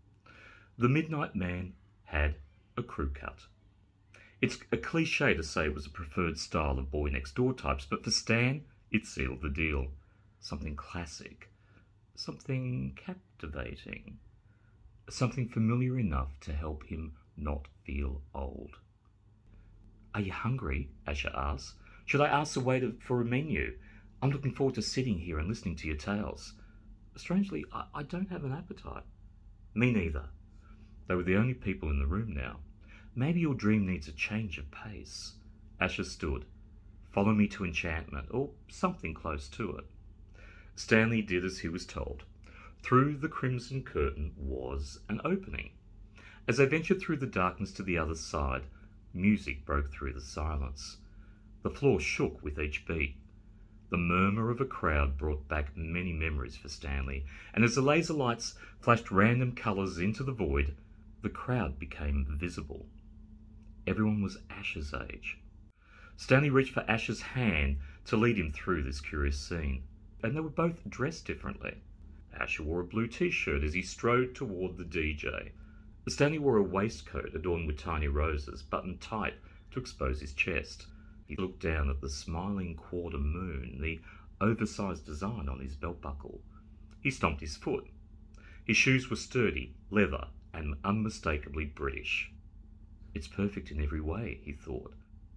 The Midnight Man had a crew cut. It's a cliche to say it was a preferred style of boy-next-door types, but for Stan, it sealed the deal. Something classic. Something captivating. Something familiar enough to help him not feel old. "Are you hungry?" Asher asked. "Should I ask the waiter for a menu? I'm looking forward to sitting here and listening to your tales." "Strangely, I, I don't have an appetite." "Me neither." They were the only people in the room now. "Maybe your dream needs a change of pace." Asher stood. "Follow me to enchantment," or something close to it. Stanley did as he was told. Through the crimson curtain was an opening. As they ventured through the darkness to the other side, music broke through the silence. The floor shook with each beat. The murmur of a crowd brought back many memories for Stanley, and as the laser lights flashed random colours into the void, the crowd became visible. Everyone was Asher's age. Stanley reached for Asher's hand to lead him through this curious scene, and they were both dressed differently. Asher wore a blue t-shirt as he strode toward the D J. Stanley wore a waistcoat adorned with tiny roses, buttoned tight to expose his chest. He looked down at the smiling quarter moon, the oversized design on his belt buckle. He stomped his foot. His shoes were sturdy, leather, and unmistakably British. "It's perfect in every way," he thought.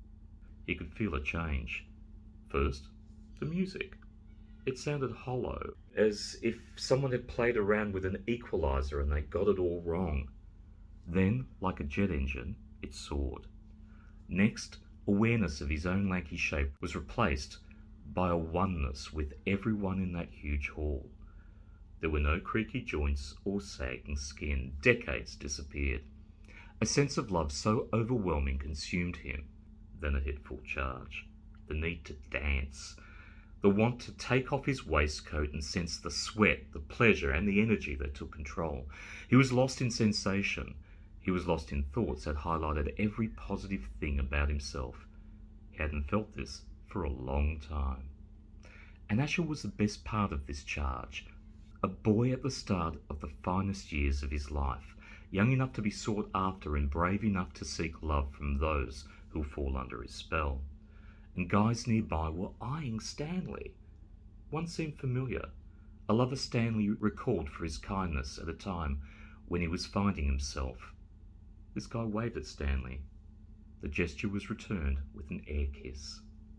He could feel a change. First, the music. It sounded hollow, as if someone had played around with an equalizer and they got it all wrong. Then, like a jet engine, it soared. Next, awareness of his own lanky shape was replaced by a oneness with everyone in that huge hall. There were no creaky joints or sagging skin. Decades disappeared. A sense of love so overwhelming consumed him. Then it hit full charge. The need to dance. The want to take off his waistcoat and sense the sweat, the pleasure, and the energy that took control. He was lost in sensation. He was lost in thoughts that highlighted every positive thing about himself. He hadn't felt this for a long time. And Asher was the best part of this charge. A boy at the start of the finest years of his life, young enough to be sought after and brave enough to seek love from those who fall under his spell. And guys nearby were eyeing Stanley. One seemed familiar, a lover Stanley recalled for his kindness at a time when he was finding himself. This guy waved at Stanley. The gesture was returned with an air kiss.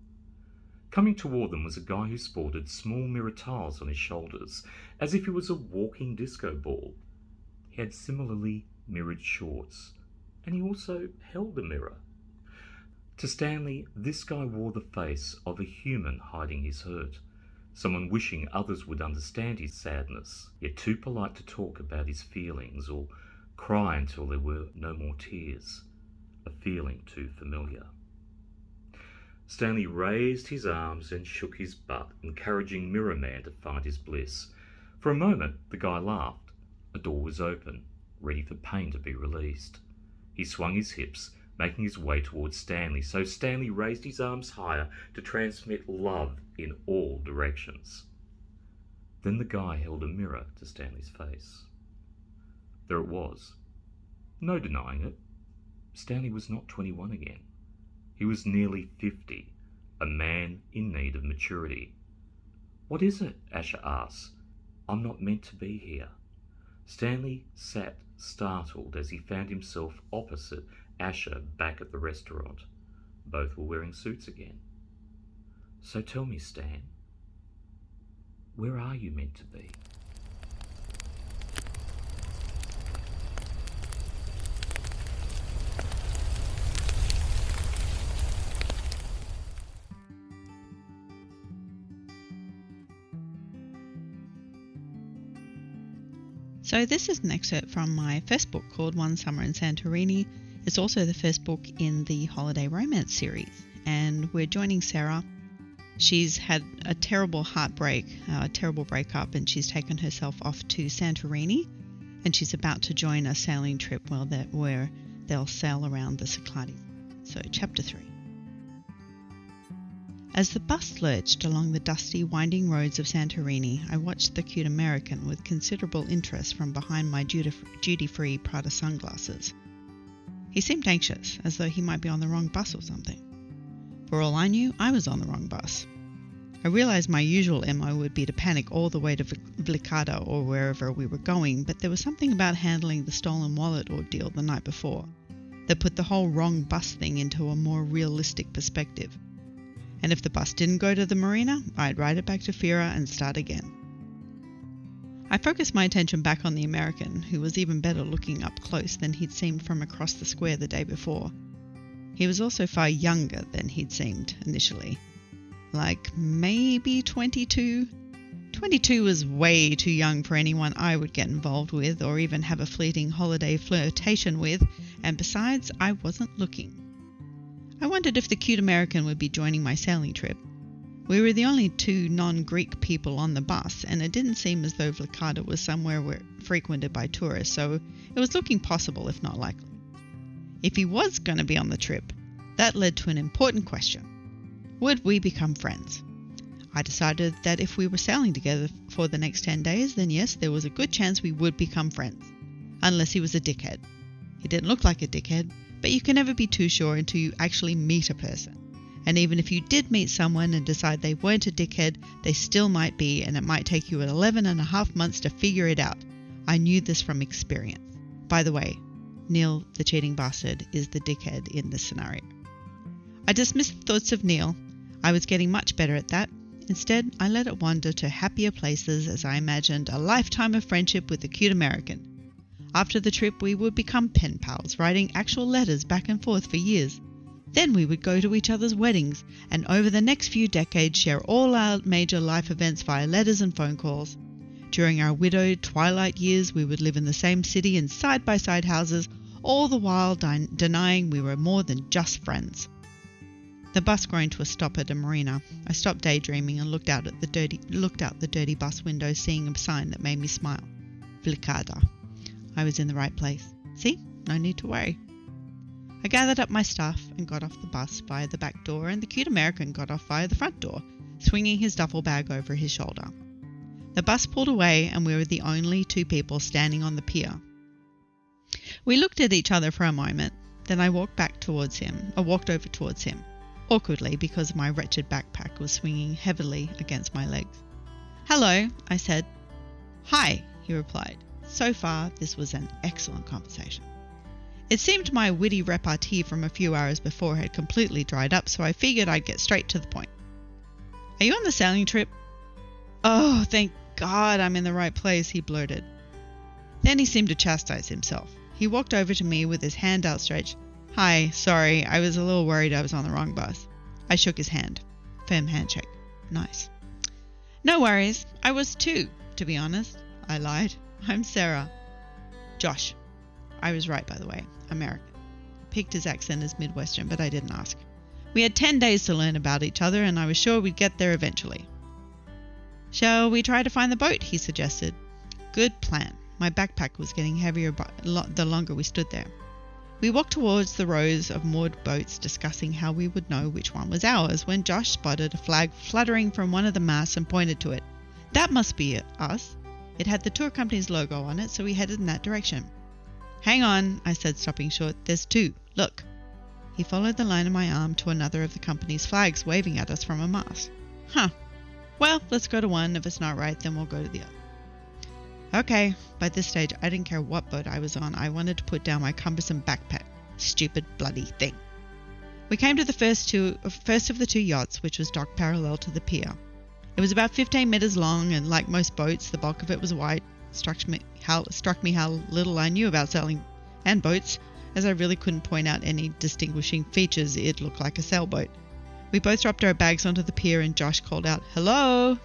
Coming toward them was a guy who sported small mirror tiles on his shoulders, as if he was a walking disco ball. He had similarly mirrored shorts, and he also held a mirror. To Stanley, this guy wore the face of a human hiding his hurt, someone wishing others would understand his sadness, yet too polite to talk about his feelings or cry until there were no more tears, a feeling too familiar. Stanley raised his arms and shook his butt, encouraging Mirror Man to find his bliss. For a moment, the guy laughed. A door was open, ready for pain to be released. He swung his hips, making his way towards Stanley, so Stanley raised his arms higher to transmit love in all directions. Then the guy held a mirror to Stanley's face. There it was. No denying it. Stanley was not twenty-one again. He was nearly fifty, a man in need of maturity. "What is it?" Asher asked. "I'm not meant to be here." Stanley sat startled as he found himself opposite Asher back at the restaurant. Both were wearing suits again. "So tell me, Stan, where are you meant to be?" So this is an excerpt from my first book called One Summer in Santorini. It's also the first book in the Holiday Romance series, and we're joining Sarah. She's had a terrible heartbreak, a terrible breakup, and she's taken herself off to Santorini, and she's about to join a sailing trip where, where they'll sail around the Cyclades. So chapter three. As the bus lurched along the dusty, winding roads of Santorini, I watched the cute American with considerable interest from behind my duty-free Prada sunglasses. He seemed anxious, as though he might be on the wrong bus or something. For all I knew, I was on the wrong bus. I realized my usual M O would be to panic all the way to Vlkada or wherever we were going, but there was something about handling the stolen wallet ordeal the night before that put the whole wrong bus thing into a more realistic perspective. And if the bus didn't go to the marina, I'd ride it back to Fira and start again. I focused my attention back on the American, who was even better looking up close than he'd seemed from across the square the day before. He was also far younger than he'd seemed initially. Like maybe twenty-two? twenty-two was way too young for anyone I would get involved with or even have a fleeting holiday flirtation with, and besides, I wasn't looking. I wondered if the cute American would be joining my sailing trip. We were the only two non-Greek people on the bus, and it didn't seem as though Vlkada was somewhere where frequented by tourists, so it was looking possible, if not likely. If he was going to be on the trip, that led to an important question. Would we become friends? I decided that if we were sailing together for the next ten days, then yes, there was a good chance we would become friends. Unless he was a dickhead. He didn't look like a dickhead, but you can never be too sure until you actually meet a person. And even if you did meet someone and decide they weren't a dickhead, they still might be, and it might take you eleven and a half months to figure it out. I knew this from experience. By the way, Neil, the cheating bastard, is the dickhead in this scenario. I dismissed the thoughts of Neil. I was getting much better at that. Instead, I let it wander to happier places as I imagined a lifetime of friendship with the cute American. After the trip, we would become pen pals, writing actual letters back and forth for years. Then we would go to each other's weddings, and over the next few decades share all our major life events via letters and phone calls. During our widowed twilight years, we would live in the same city in side-by-side houses, all the while de- denying we were more than just friends. The bus groaned to a stop at a marina. I stopped daydreaming and looked out at the dirty, looked out the dirty bus window, seeing a sign that made me smile. Vlkada. I was in the right place. See? No need to worry. I gathered up my stuff and got off the bus via the back door, and the cute American got off via the front door, swinging his duffel bag over his shoulder. The bus pulled away, and we were the only two people standing on the pier. We looked at each other for a moment, then I walked back towards him, or walked over towards him, awkwardly because my wretched backpack was swinging heavily against my legs. "Hello," I said. "Hi," he replied. So far, this was an excellent conversation. It seemed my witty repartee from a few hours before had completely dried up, so I figured I'd get straight to the point. "Are you on the sailing trip?" "Oh, thank God I'm in the right place," he blurted. Then he seemed to chastise himself. He walked over to me with his hand outstretched. Hi, sorry, I was a little worried I was on the wrong bus. I shook his hand. Firm handshake. Nice. No worries. I was too, to be honest. I lied. I'm Sarah. Josh. I was right, by the way. American. Picked his accent as Midwestern, but I didn't ask. We had ten days to learn about each other, and I was sure we'd get there eventually. Shall we try to find the boat? He suggested. Good plan. My backpack was getting heavier the longer we stood there. We walked towards the rows of moored boats, discussing how we would know which one was ours, when Josh spotted a flag fluttering from one of the masts and pointed to it. That must be it, us. It had the tour company's logo on it, so we headed in that direction. Hang on, I said, stopping short. There's two. Look. He followed the line of my arm to another of the company's flags waving at us from a mast. Huh. Well, let's go to one. If it's not right, then we'll go to the other. Okay, by this stage, I didn't care what boat I was on. I wanted to put down my cumbersome backpack. Stupid bloody thing. We came to the first two, first of the two yachts, which was docked parallel to the pier. It was about fifteen metres long, and like most boats, the bulk of it was white. Struck me how, struck me how little I knew about sailing and boats, as I really couldn't point out any distinguishing features. It looked like a sailboat. We both dropped our bags onto the pier, and Josh called out, "Hello!"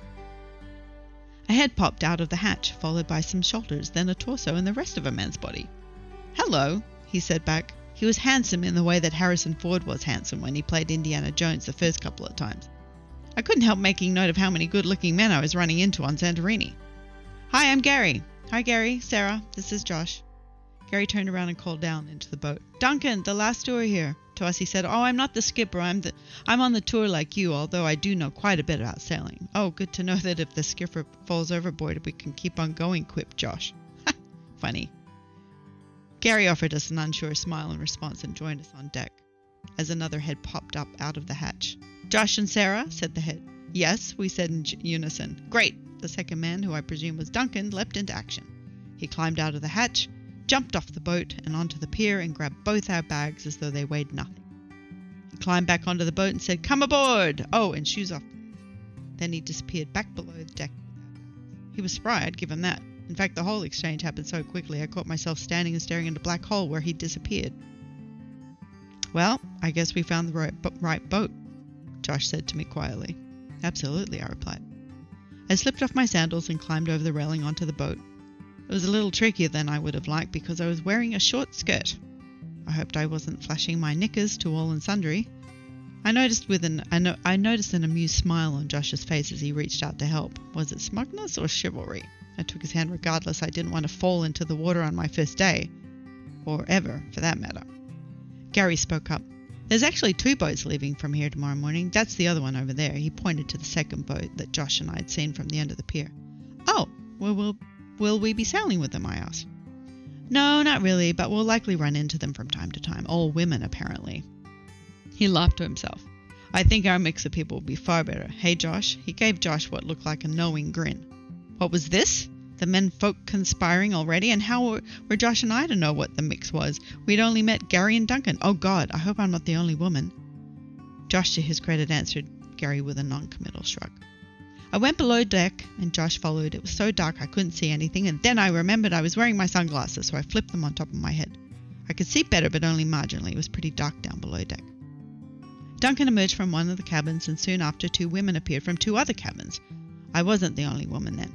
A head popped out of the hatch, followed by some shoulders, then a torso and the rest of a man's body. "Hello," he said back. He was handsome in the way that Harrison Ford was handsome when he played Indiana Jones the first couple of times. I couldn't help making note of how many good-looking men I was running into on Santorini. "Hi, I'm Gary." "Hi, Gary. Sarah. This is Josh." Gary turned around and called down into the boat. "Duncan, the last tour here." To us he said, "Oh, I'm not the skipper. I'm the, I'm on the tour like you, although I do know quite a bit about sailing." "Oh, good to know that if the skipper falls overboard, we can keep on going," quipped Josh. Funny. Gary offered us an unsure smile in response and joined us on deck, as another head popped up out of the hatch. "Josh and Sarah?" said the head. "Yes," we said in unison. "Great." The second man, who I presume was Duncan, leapt into action. He climbed out of the hatch, jumped off the boat and onto the pier and grabbed both our bags as though they weighed nothing. He climbed back onto the boat and said, "Come aboard! Oh, and shoes off." Then he disappeared back below the deck. He was spry, I'd give him that. In fact, the whole exchange happened so quickly I caught myself standing and staring into a black hole where he disappeared. "Well, I guess we found the right, right boat," Josh said to me quietly. "Absolutely," I replied. I slipped off my sandals and climbed over the railing onto the boat. It was a little trickier than I would have liked because I was wearing a short skirt. I hoped I wasn't flashing my knickers to all and sundry. I noticed with an I, no, I noticed an amused smile on Josh's face as he reached out to help. Was it smugness or chivalry? I took his hand regardless. I didn't want to fall into the water on my first day. Or ever, for that matter. Gary spoke up. "There's actually two boats leaving from here tomorrow morning. That's the other one over there." He pointed to the second boat that Josh and I had seen from the end of the pier. "Oh, well, we'll Will we be sailing with them?" I asked. "No, not really, but we'll likely run into them from time to time. All women, apparently." He laughed to himself. "I think our mix of people will be far better. Hey, Josh?" He gave Josh what looked like a knowing grin. What was this? The men folk conspiring already? And how were, were Josh and I to know what the mix was? We'd only met Gary and Duncan. Oh, God, I hope I'm not the only woman. Josh, to his credit, answered Gary with a non-committal shrug. I went below deck, and Josh followed. It was so dark I couldn't see anything, and then I remembered I was wearing my sunglasses, so I flipped them on top of my head. I could see better, but only marginally. It was pretty dark down below deck. Duncan emerged from one of the cabins, and soon after two women appeared from two other cabins. I wasn't the only woman then.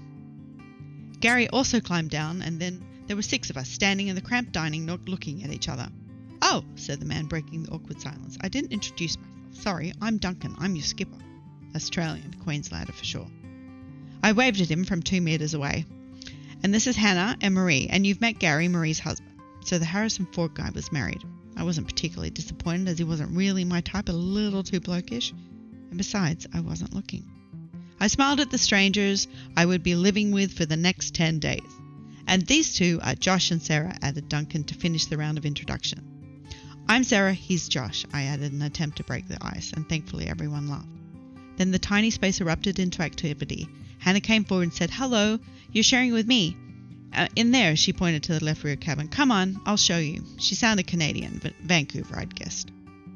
Gary also climbed down, and then there were six of us standing in the cramped dining nook looking at each other. "Oh," said the man, breaking the awkward silence. "I didn't introduce myself. Sorry, I'm Duncan. I'm your skipper." Australian, Queenslander for sure. I waved at him from two metres away. "And this is Hannah and Marie, and you've met Gary, Marie's husband." So the Harrison Ford guy was married. I wasn't particularly disappointed, as he wasn't really my type, a little too blokish. And besides, I wasn't looking. I smiled at the strangers I would be living with for the next ten days. "And these two are Josh and Sarah," added Duncan to finish the round of introduction. "I'm Sarah, he's Josh," I added in an attempt to break the ice, and thankfully everyone laughed. Then the tiny space erupted into activity. Hannah came forward and said, "Hello, you're sharing with me." Uh, in there, she pointed to the left rear cabin. "Come on, I'll show you." She sounded Canadian, but Vancouver, I'd guessed.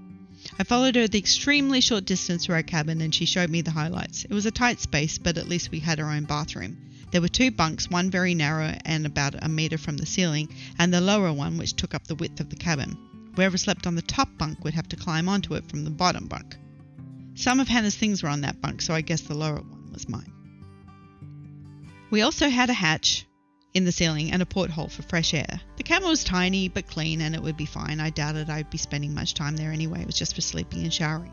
I followed her the extremely short distance to our cabin, and she showed me the highlights. It was a tight space, but at least we had our own bathroom. There were two bunks, one very narrow and about a metre from the ceiling, and the lower one, which took up the width of the cabin. whoever slept on the top bunk would have to climb onto it from the bottom bunk. Some of Hannah's things were on that bunk, so I guess the lower one was mine. We also had a hatch in the ceiling and a porthole for fresh air. The cabin was tiny but clean, and it would be fine. I doubted I'd be spending much time there anyway. It was just for sleeping and showering.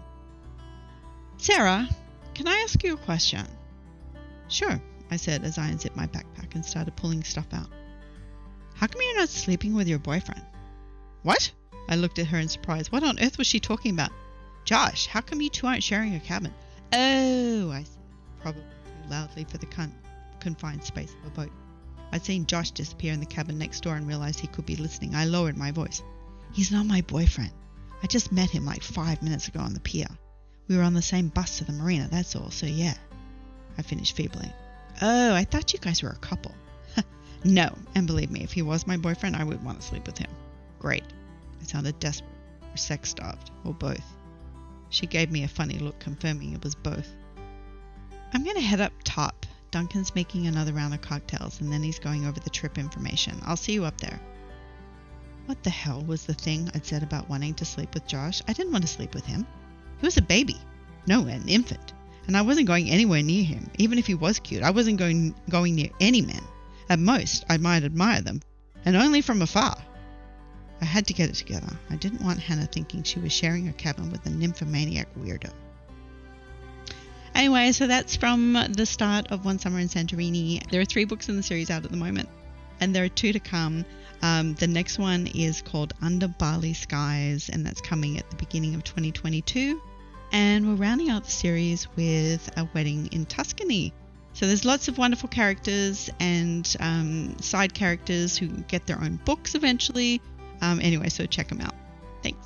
Sarah, can I ask you a question? Sure, I said as I unzipped my backpack and started pulling stuff out. How come you're not sleeping with your boyfriend? What? I looked at her in surprise. What on earth was she talking about? Josh, how come you two aren't sharing a cabin? Oh, I said, probably too loudly for the con- confined space of a boat. I'd seen Josh disappear in the cabin next door and realized he could be listening. I lowered my voice. He's not my boyfriend. I just met him like five minutes ago on the pier. We were on the same bus to the marina, that's all, so yeah. I finished feebly. Oh, I thought you guys were a couple. No, and believe me, if he was my boyfriend, I would want to sleep with him. Great. I sounded desperate, or sex-starved, or both. She gave me a funny look, confirming it was both. I'm going to head up top. Duncan's making another round of cocktails, and then he's going over the trip information. I'll see you up there. What the hell was the thing I'd said about wanting to sleep with Josh? I didn't want to sleep with him. He was a baby. No, an infant. And I wasn't going anywhere near him. Even if he was cute, I wasn't going going near any men. At most, I might admire them, and only from afar. I had to get it together. I didn't want Hannah thinking she was sharing a cabin with a nymphomaniac weirdo. Anyway, so that's from the start of One Summer in Santorini. There are three books in the series out at the moment, and there are two to come. Um, the next one is called Under Bali Skies, and that's coming at the beginning of twenty twenty-two. And we're rounding out the series with A Wedding in Tuscany. So there's lots of wonderful characters and um, side characters who get their own books eventually. Um, anyway, so check them out. Thanks.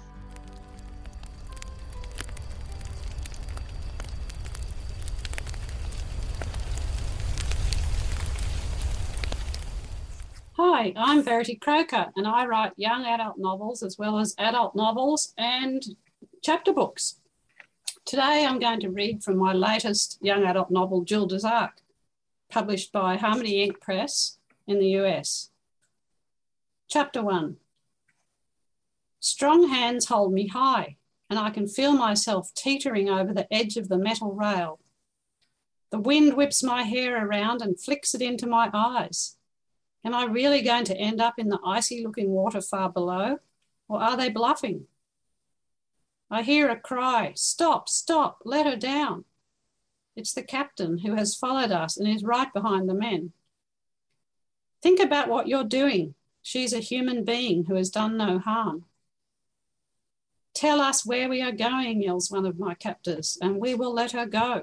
Hi, I'm Verity Croker, and I write young adult novels as well as adult novels and chapter books. Today I'm going to read from my latest young adult novel, Jules Desarc, published by Harmony Ink Press in the U S. Chapter one. Strong hands hold me high, and I can feel myself teetering over the edge of the metal rail. The wind whips my hair around and flicks it into my eyes. Am I really going to end up in the icy-looking water far below, or are they bluffing? I hear a cry, stop, stop, let her down. It's the captain who has followed us and is right behind the men. Think about what you're doing. She's a human being who has done no harm. Tell us where we are going, yells one of my captors, and we will let her go.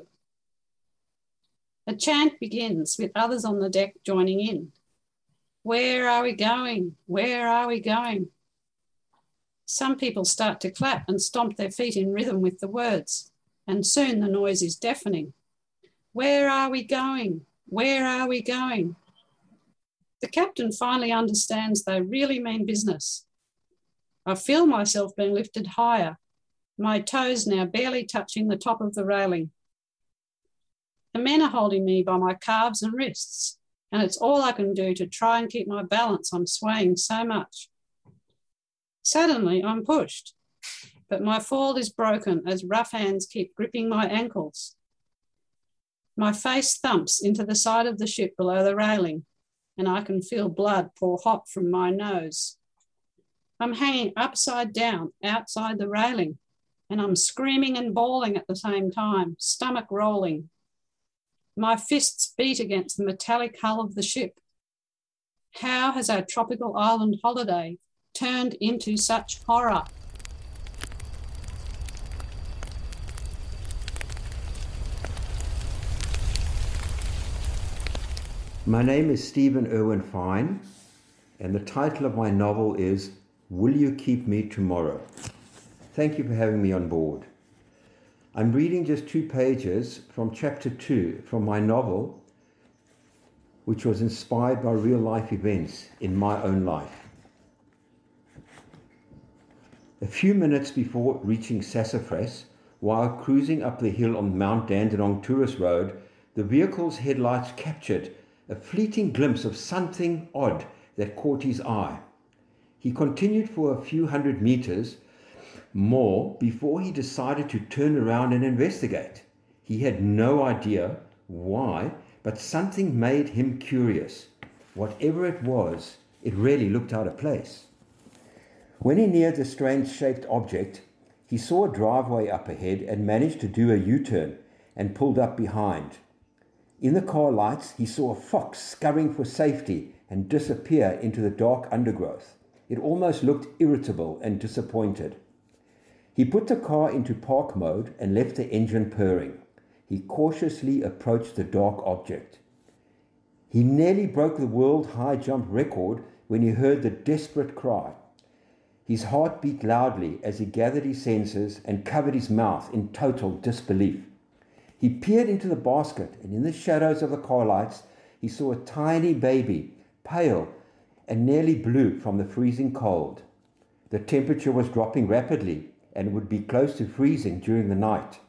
A chant begins with others on the deck joining in. Where are we going? Where are we going? Some people start to clap and stomp their feet in rhythm with the words, and soon the noise is deafening. Where are we going? Where are we going? The captain finally understands they really mean business. I feel myself being lifted higher, my toes now barely touching the top of the railing. The men are holding me by my calves and wrists, and it's all I can do to try and keep my balance. I'm swaying so much. Suddenly, I'm pushed, but my fall is broken as rough hands keep gripping my ankles. My face thumps into the side of the ship below the railing, and I can feel blood pour hot from my nose. I'm hanging upside down outside the railing, and I'm screaming and bawling at the same time, stomach rolling. My fists beat against the metallic hull of the ship. How has our tropical island holiday turned into such horror? My name is Stephen Irwin Fine, and the title of my novel is Will You Keep Me Tomorrow? Thank you for having me on board. I'm reading just two pages from chapter two from my novel, which was inspired by real-life events in my own life. A few minutes before reaching Sassafras, while cruising up the hill on Mount Dandenong Tourist Road, the vehicle's headlights captured a fleeting glimpse of something odd that caught his eye. He He continued for a few hundred meters more before he decided to turn around and investigate. He had no idea why, but something made him curious. Whatever it was, it really looked out of place. When he neared the strange-shaped object, he saw a driveway up ahead and managed to do a U-turn and pulled up behind. In the car lights, he saw a fox scurrying for safety and disappear into the dark undergrowth. It almost looked irritable and disappointed. He put the car into park mode and left the engine purring. He cautiously approached the dark object. He nearly broke the world high jump record when he heard the desperate cry. His heart beat loudly as he gathered his senses and covered his mouth in total disbelief. He peered into the basket, and in the shadows of the car lights, he saw a tiny baby, pale and nearly blue from the freezing cold. The temperature was dropping rapidly and would be close to freezing during the night.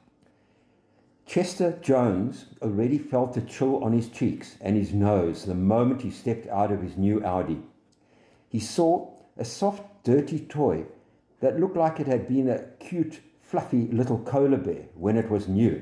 Chester Jones already felt the chill on his cheeks and his nose the moment he stepped out of his new Audi. He saw a soft, dirty toy that looked like it had been a cute, fluffy little koala bear when it was new.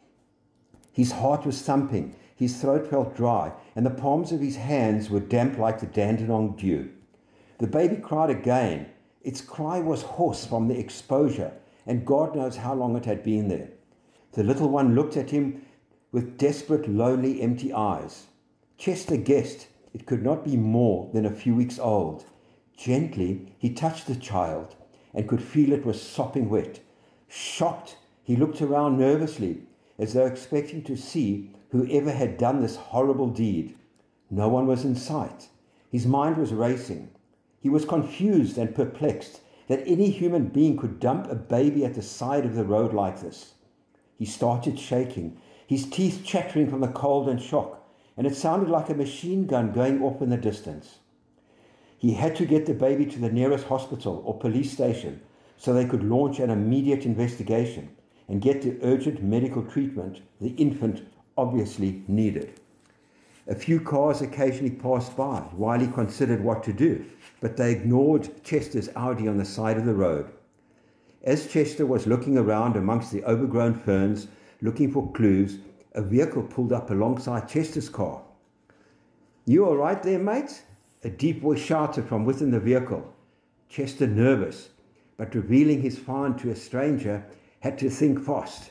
His heart was thumping, his throat felt dry, and the palms of his hands were damp like the Dandenong dew. The baby cried again. Its cry was hoarse from the exposure, and God knows how long it had been there. The little one looked at him with desperate, lonely, empty eyes. Chester guessed it could not be more than a few weeks old. Gently, he touched the child and could feel it was sopping wet. Shocked, he looked around nervously, as though expecting to see whoever had done this horrible deed. No one was in sight. His mind was racing. He was confused and perplexed that any human being could dump a baby at the side of the road like this. He started shaking, his teeth chattering from the cold and shock, and it sounded like a machine gun going off in the distance. He had to get the baby to the nearest hospital or police station so they could launch an immediate investigation and get the urgent medical treatment the infant obviously needed. A few cars occasionally passed by while he considered what to do, but they ignored Chester's Audi on the side of the road. As Chester was looking around amongst the overgrown ferns, looking for clues, a vehicle pulled up alongside Chester's car. "You all right there, mate?" a deep voice shouted from within the vehicle. Chester, nervous, but revealing his find to a stranger, had to think fast.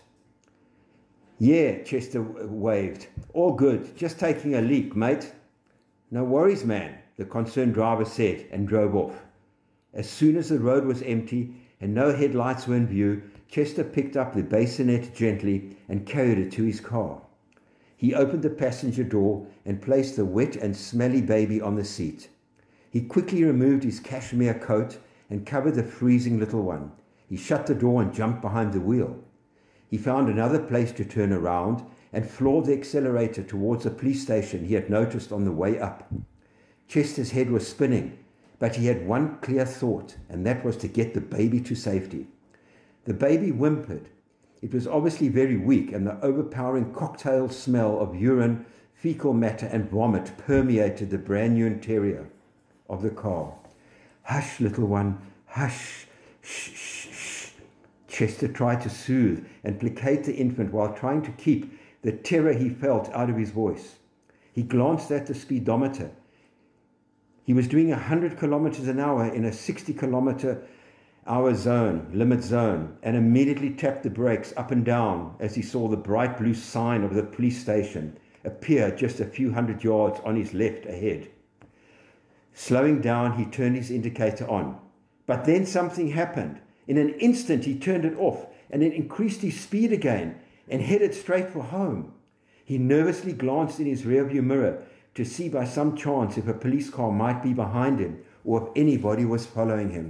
"Yeah," Chester waved. "All good. Just taking a leak, mate." "No worries, man," the concerned driver said and drove off. As soon as the road was empty and no headlights were in view, Chester picked up the bassinet gently and carried it to his car. He opened the passenger door and placed the wet and smelly baby on the seat. He quickly removed his cashmere coat and covered the freezing little one. He shut the door and jumped behind the wheel. He found another place to turn around and floored the accelerator towards the police station he had noticed on the way up. Chester's head was spinning, but he had one clear thought, and that was to get the baby to safety. The baby whimpered. It was obviously very weak, and the overpowering cocktail smell of urine, fecal matter, and vomit permeated the brand new interior of the car. "Hush, little one, hush, shh, shh, shh." Chester tried to soothe and placate the infant while trying to keep the terror he felt out of his voice. He glanced at the speedometer. He was doing one hundred kilometers an hour in a sixty kilometer hour zone, limit zone, and immediately tapped the brakes up and down as he saw the bright blue sign of the police station appear just a few hundred yards on his left ahead. Slowing down, he turned his indicator on. But then something happened. In an instant, he turned it off and then increased his speed again and headed straight for home. He nervously glanced in his rearview mirror to see by some chance if a police car might be behind him or if anybody was following him.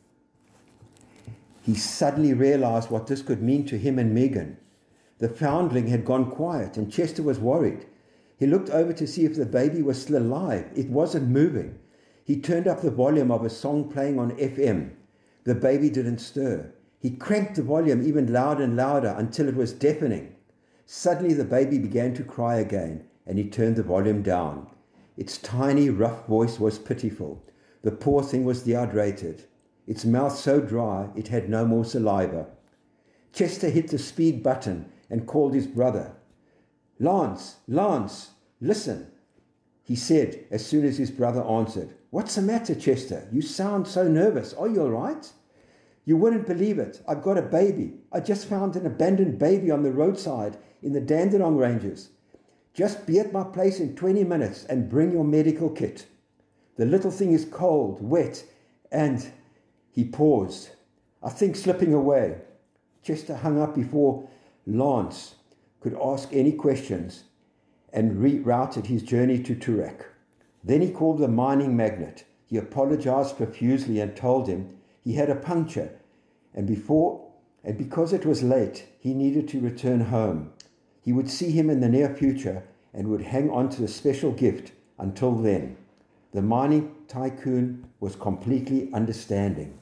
He suddenly realized what this could mean to him and Megan. The foundling had gone quiet and Chester was worried. He looked over to see if the baby was still alive. It wasn't moving. He turned up the volume of a song playing on F M. The baby didn't stir. He cranked the volume even louder and louder until it was deafening. Suddenly the baby began to cry again, and he turned the volume down. Its tiny, rough voice was pitiful. The poor thing was dehydrated, its mouth so dry it had no more saliva. Chester hit the speed button and called his brother. "Lance, Lance, listen," he said as soon as his brother answered. "What's the matter, Chester? You sound so nervous. Are you all right?" "You wouldn't believe it. I've got a baby. I just found an abandoned baby on the roadside in the Dandenong Ranges. Just be at my place in twenty minutes and bring your medical kit. The little thing is cold, wet, and..." He paused, I think slipping away. Chester hung up before Lance could ask any questions and rerouted his journey to Toorak. Then he called the mining magnate. He apologized profusely and told him he had a puncture, and before and because it was late, he needed to return home. He would see him in the near future and would hang on to the special gift until then. The mining tycoon was completely understanding.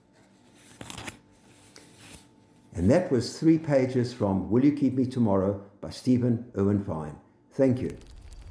And that was three pages from Will You Keep Me Tomorrow by Stephen Irwin Fine. Thank you.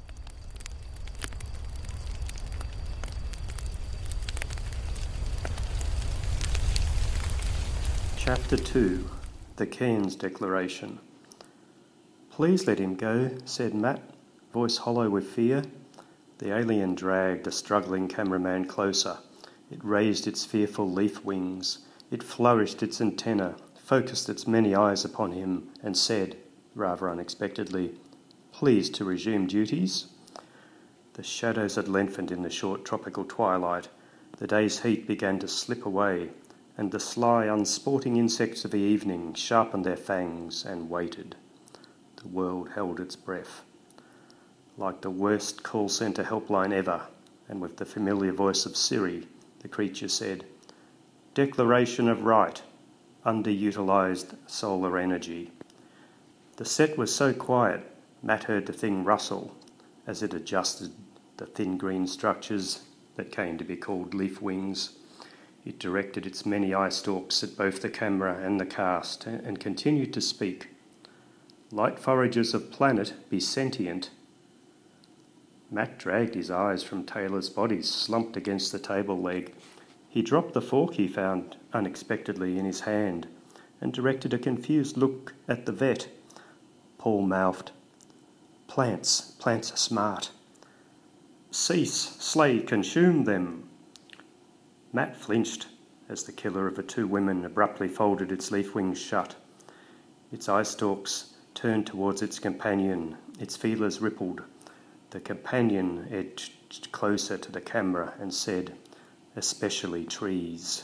Chapter two, The Cairns Declaration. "Please let him go," said Matt, voice hollow with fear. The alien dragged a struggling cameraman closer. It raised its fearful leaf wings. It flourished its antenna, focused its many eyes upon him, and said, rather unexpectedly, "Please to resume duties." The shadows had lengthened in the short tropical twilight. The day's heat began to slip away, and the sly, unsporting insects of the evening sharpened their fangs and waited. The world held its breath. Like the worst call centre helpline ever, and with the familiar voice of Siri, the creature said, "Declaration of right, underutilised solar energy." The set was so quiet, Matt heard the thing rustle as it adjusted the thin green structures that came to be called leaf wings. It directed its many eye stalks at both the camera and the cast and continued to speak. "Light foragers of planet, be sentient." Matt dragged his eyes from Taylor's body slumped against the table leg. He dropped the fork he found unexpectedly in his hand and directed a confused look at the vet. Paul mouthed, "Plants, plants are smart." "Cease, slay, consume them." Matt flinched as the killer of the two women abruptly folded its leaf wings shut. Its eye stalks turned towards its companion. Its feelers rippled. The companion edged closer to the camera and said, "Especially trees."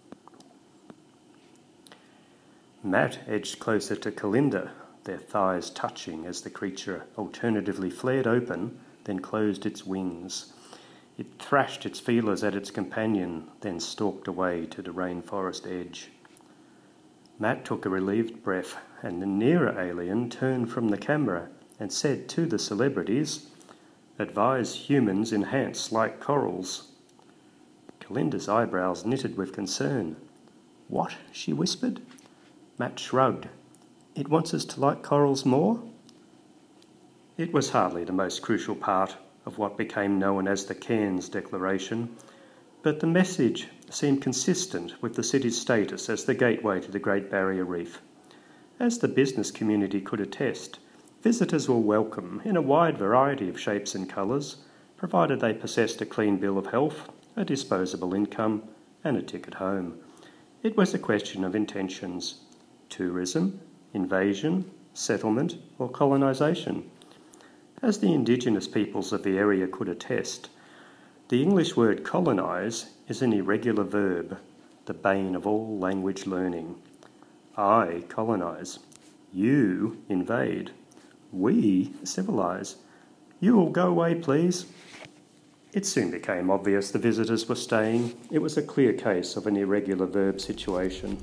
Matt edged closer to Kalinda, their thighs touching as the creature alternatively flared open, then closed its wings. It thrashed its feelers at its companion, then stalked away to the rainforest edge. Matt took a relieved breath, and the nearer alien turned from the camera and said to the celebrities, "Advise humans enhance like corals." Kalinda's eyebrows knitted with concern. "What?" she whispered. Matt shrugged. "It wants us to like corals more?" It was hardly the most crucial part of what became known as the Cairns Declaration, but the message seemed consistent with the city's status as the gateway to the Great Barrier Reef. As the business community could attest, visitors were welcome in a wide variety of shapes and colours, provided they possessed a clean bill of health, a disposable income, and a ticket home. It was a question of intentions: tourism, invasion, settlement, or colonisation. As the indigenous peoples of the area could attest, the English word colonise is an irregular verb, the bane of all language learning. I colonise, you invade, we civilise. You all go away, please. It soon became obvious the visitors were staying. It was a clear case of an irregular verb situation.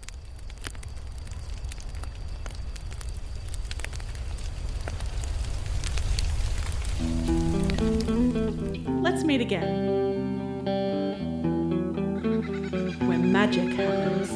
Let's meet again. When magic happens.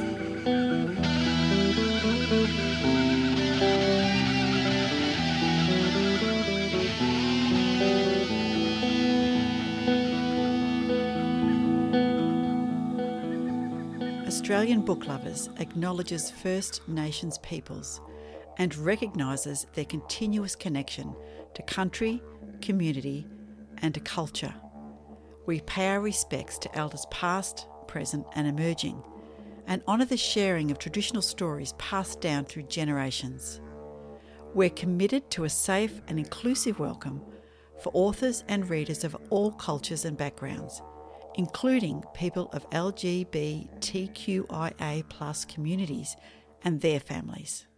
Australian Book Lovers acknowledges First Nations peoples and recognises their continuous connection to country, community and to culture. We pay our respects to elders past, present and emerging, and honour the sharing of traditional stories passed down through generations. We're committed to a safe and inclusive welcome for authors and readers of all cultures and backgrounds, including people of L G B T Q I A plus communities and their families.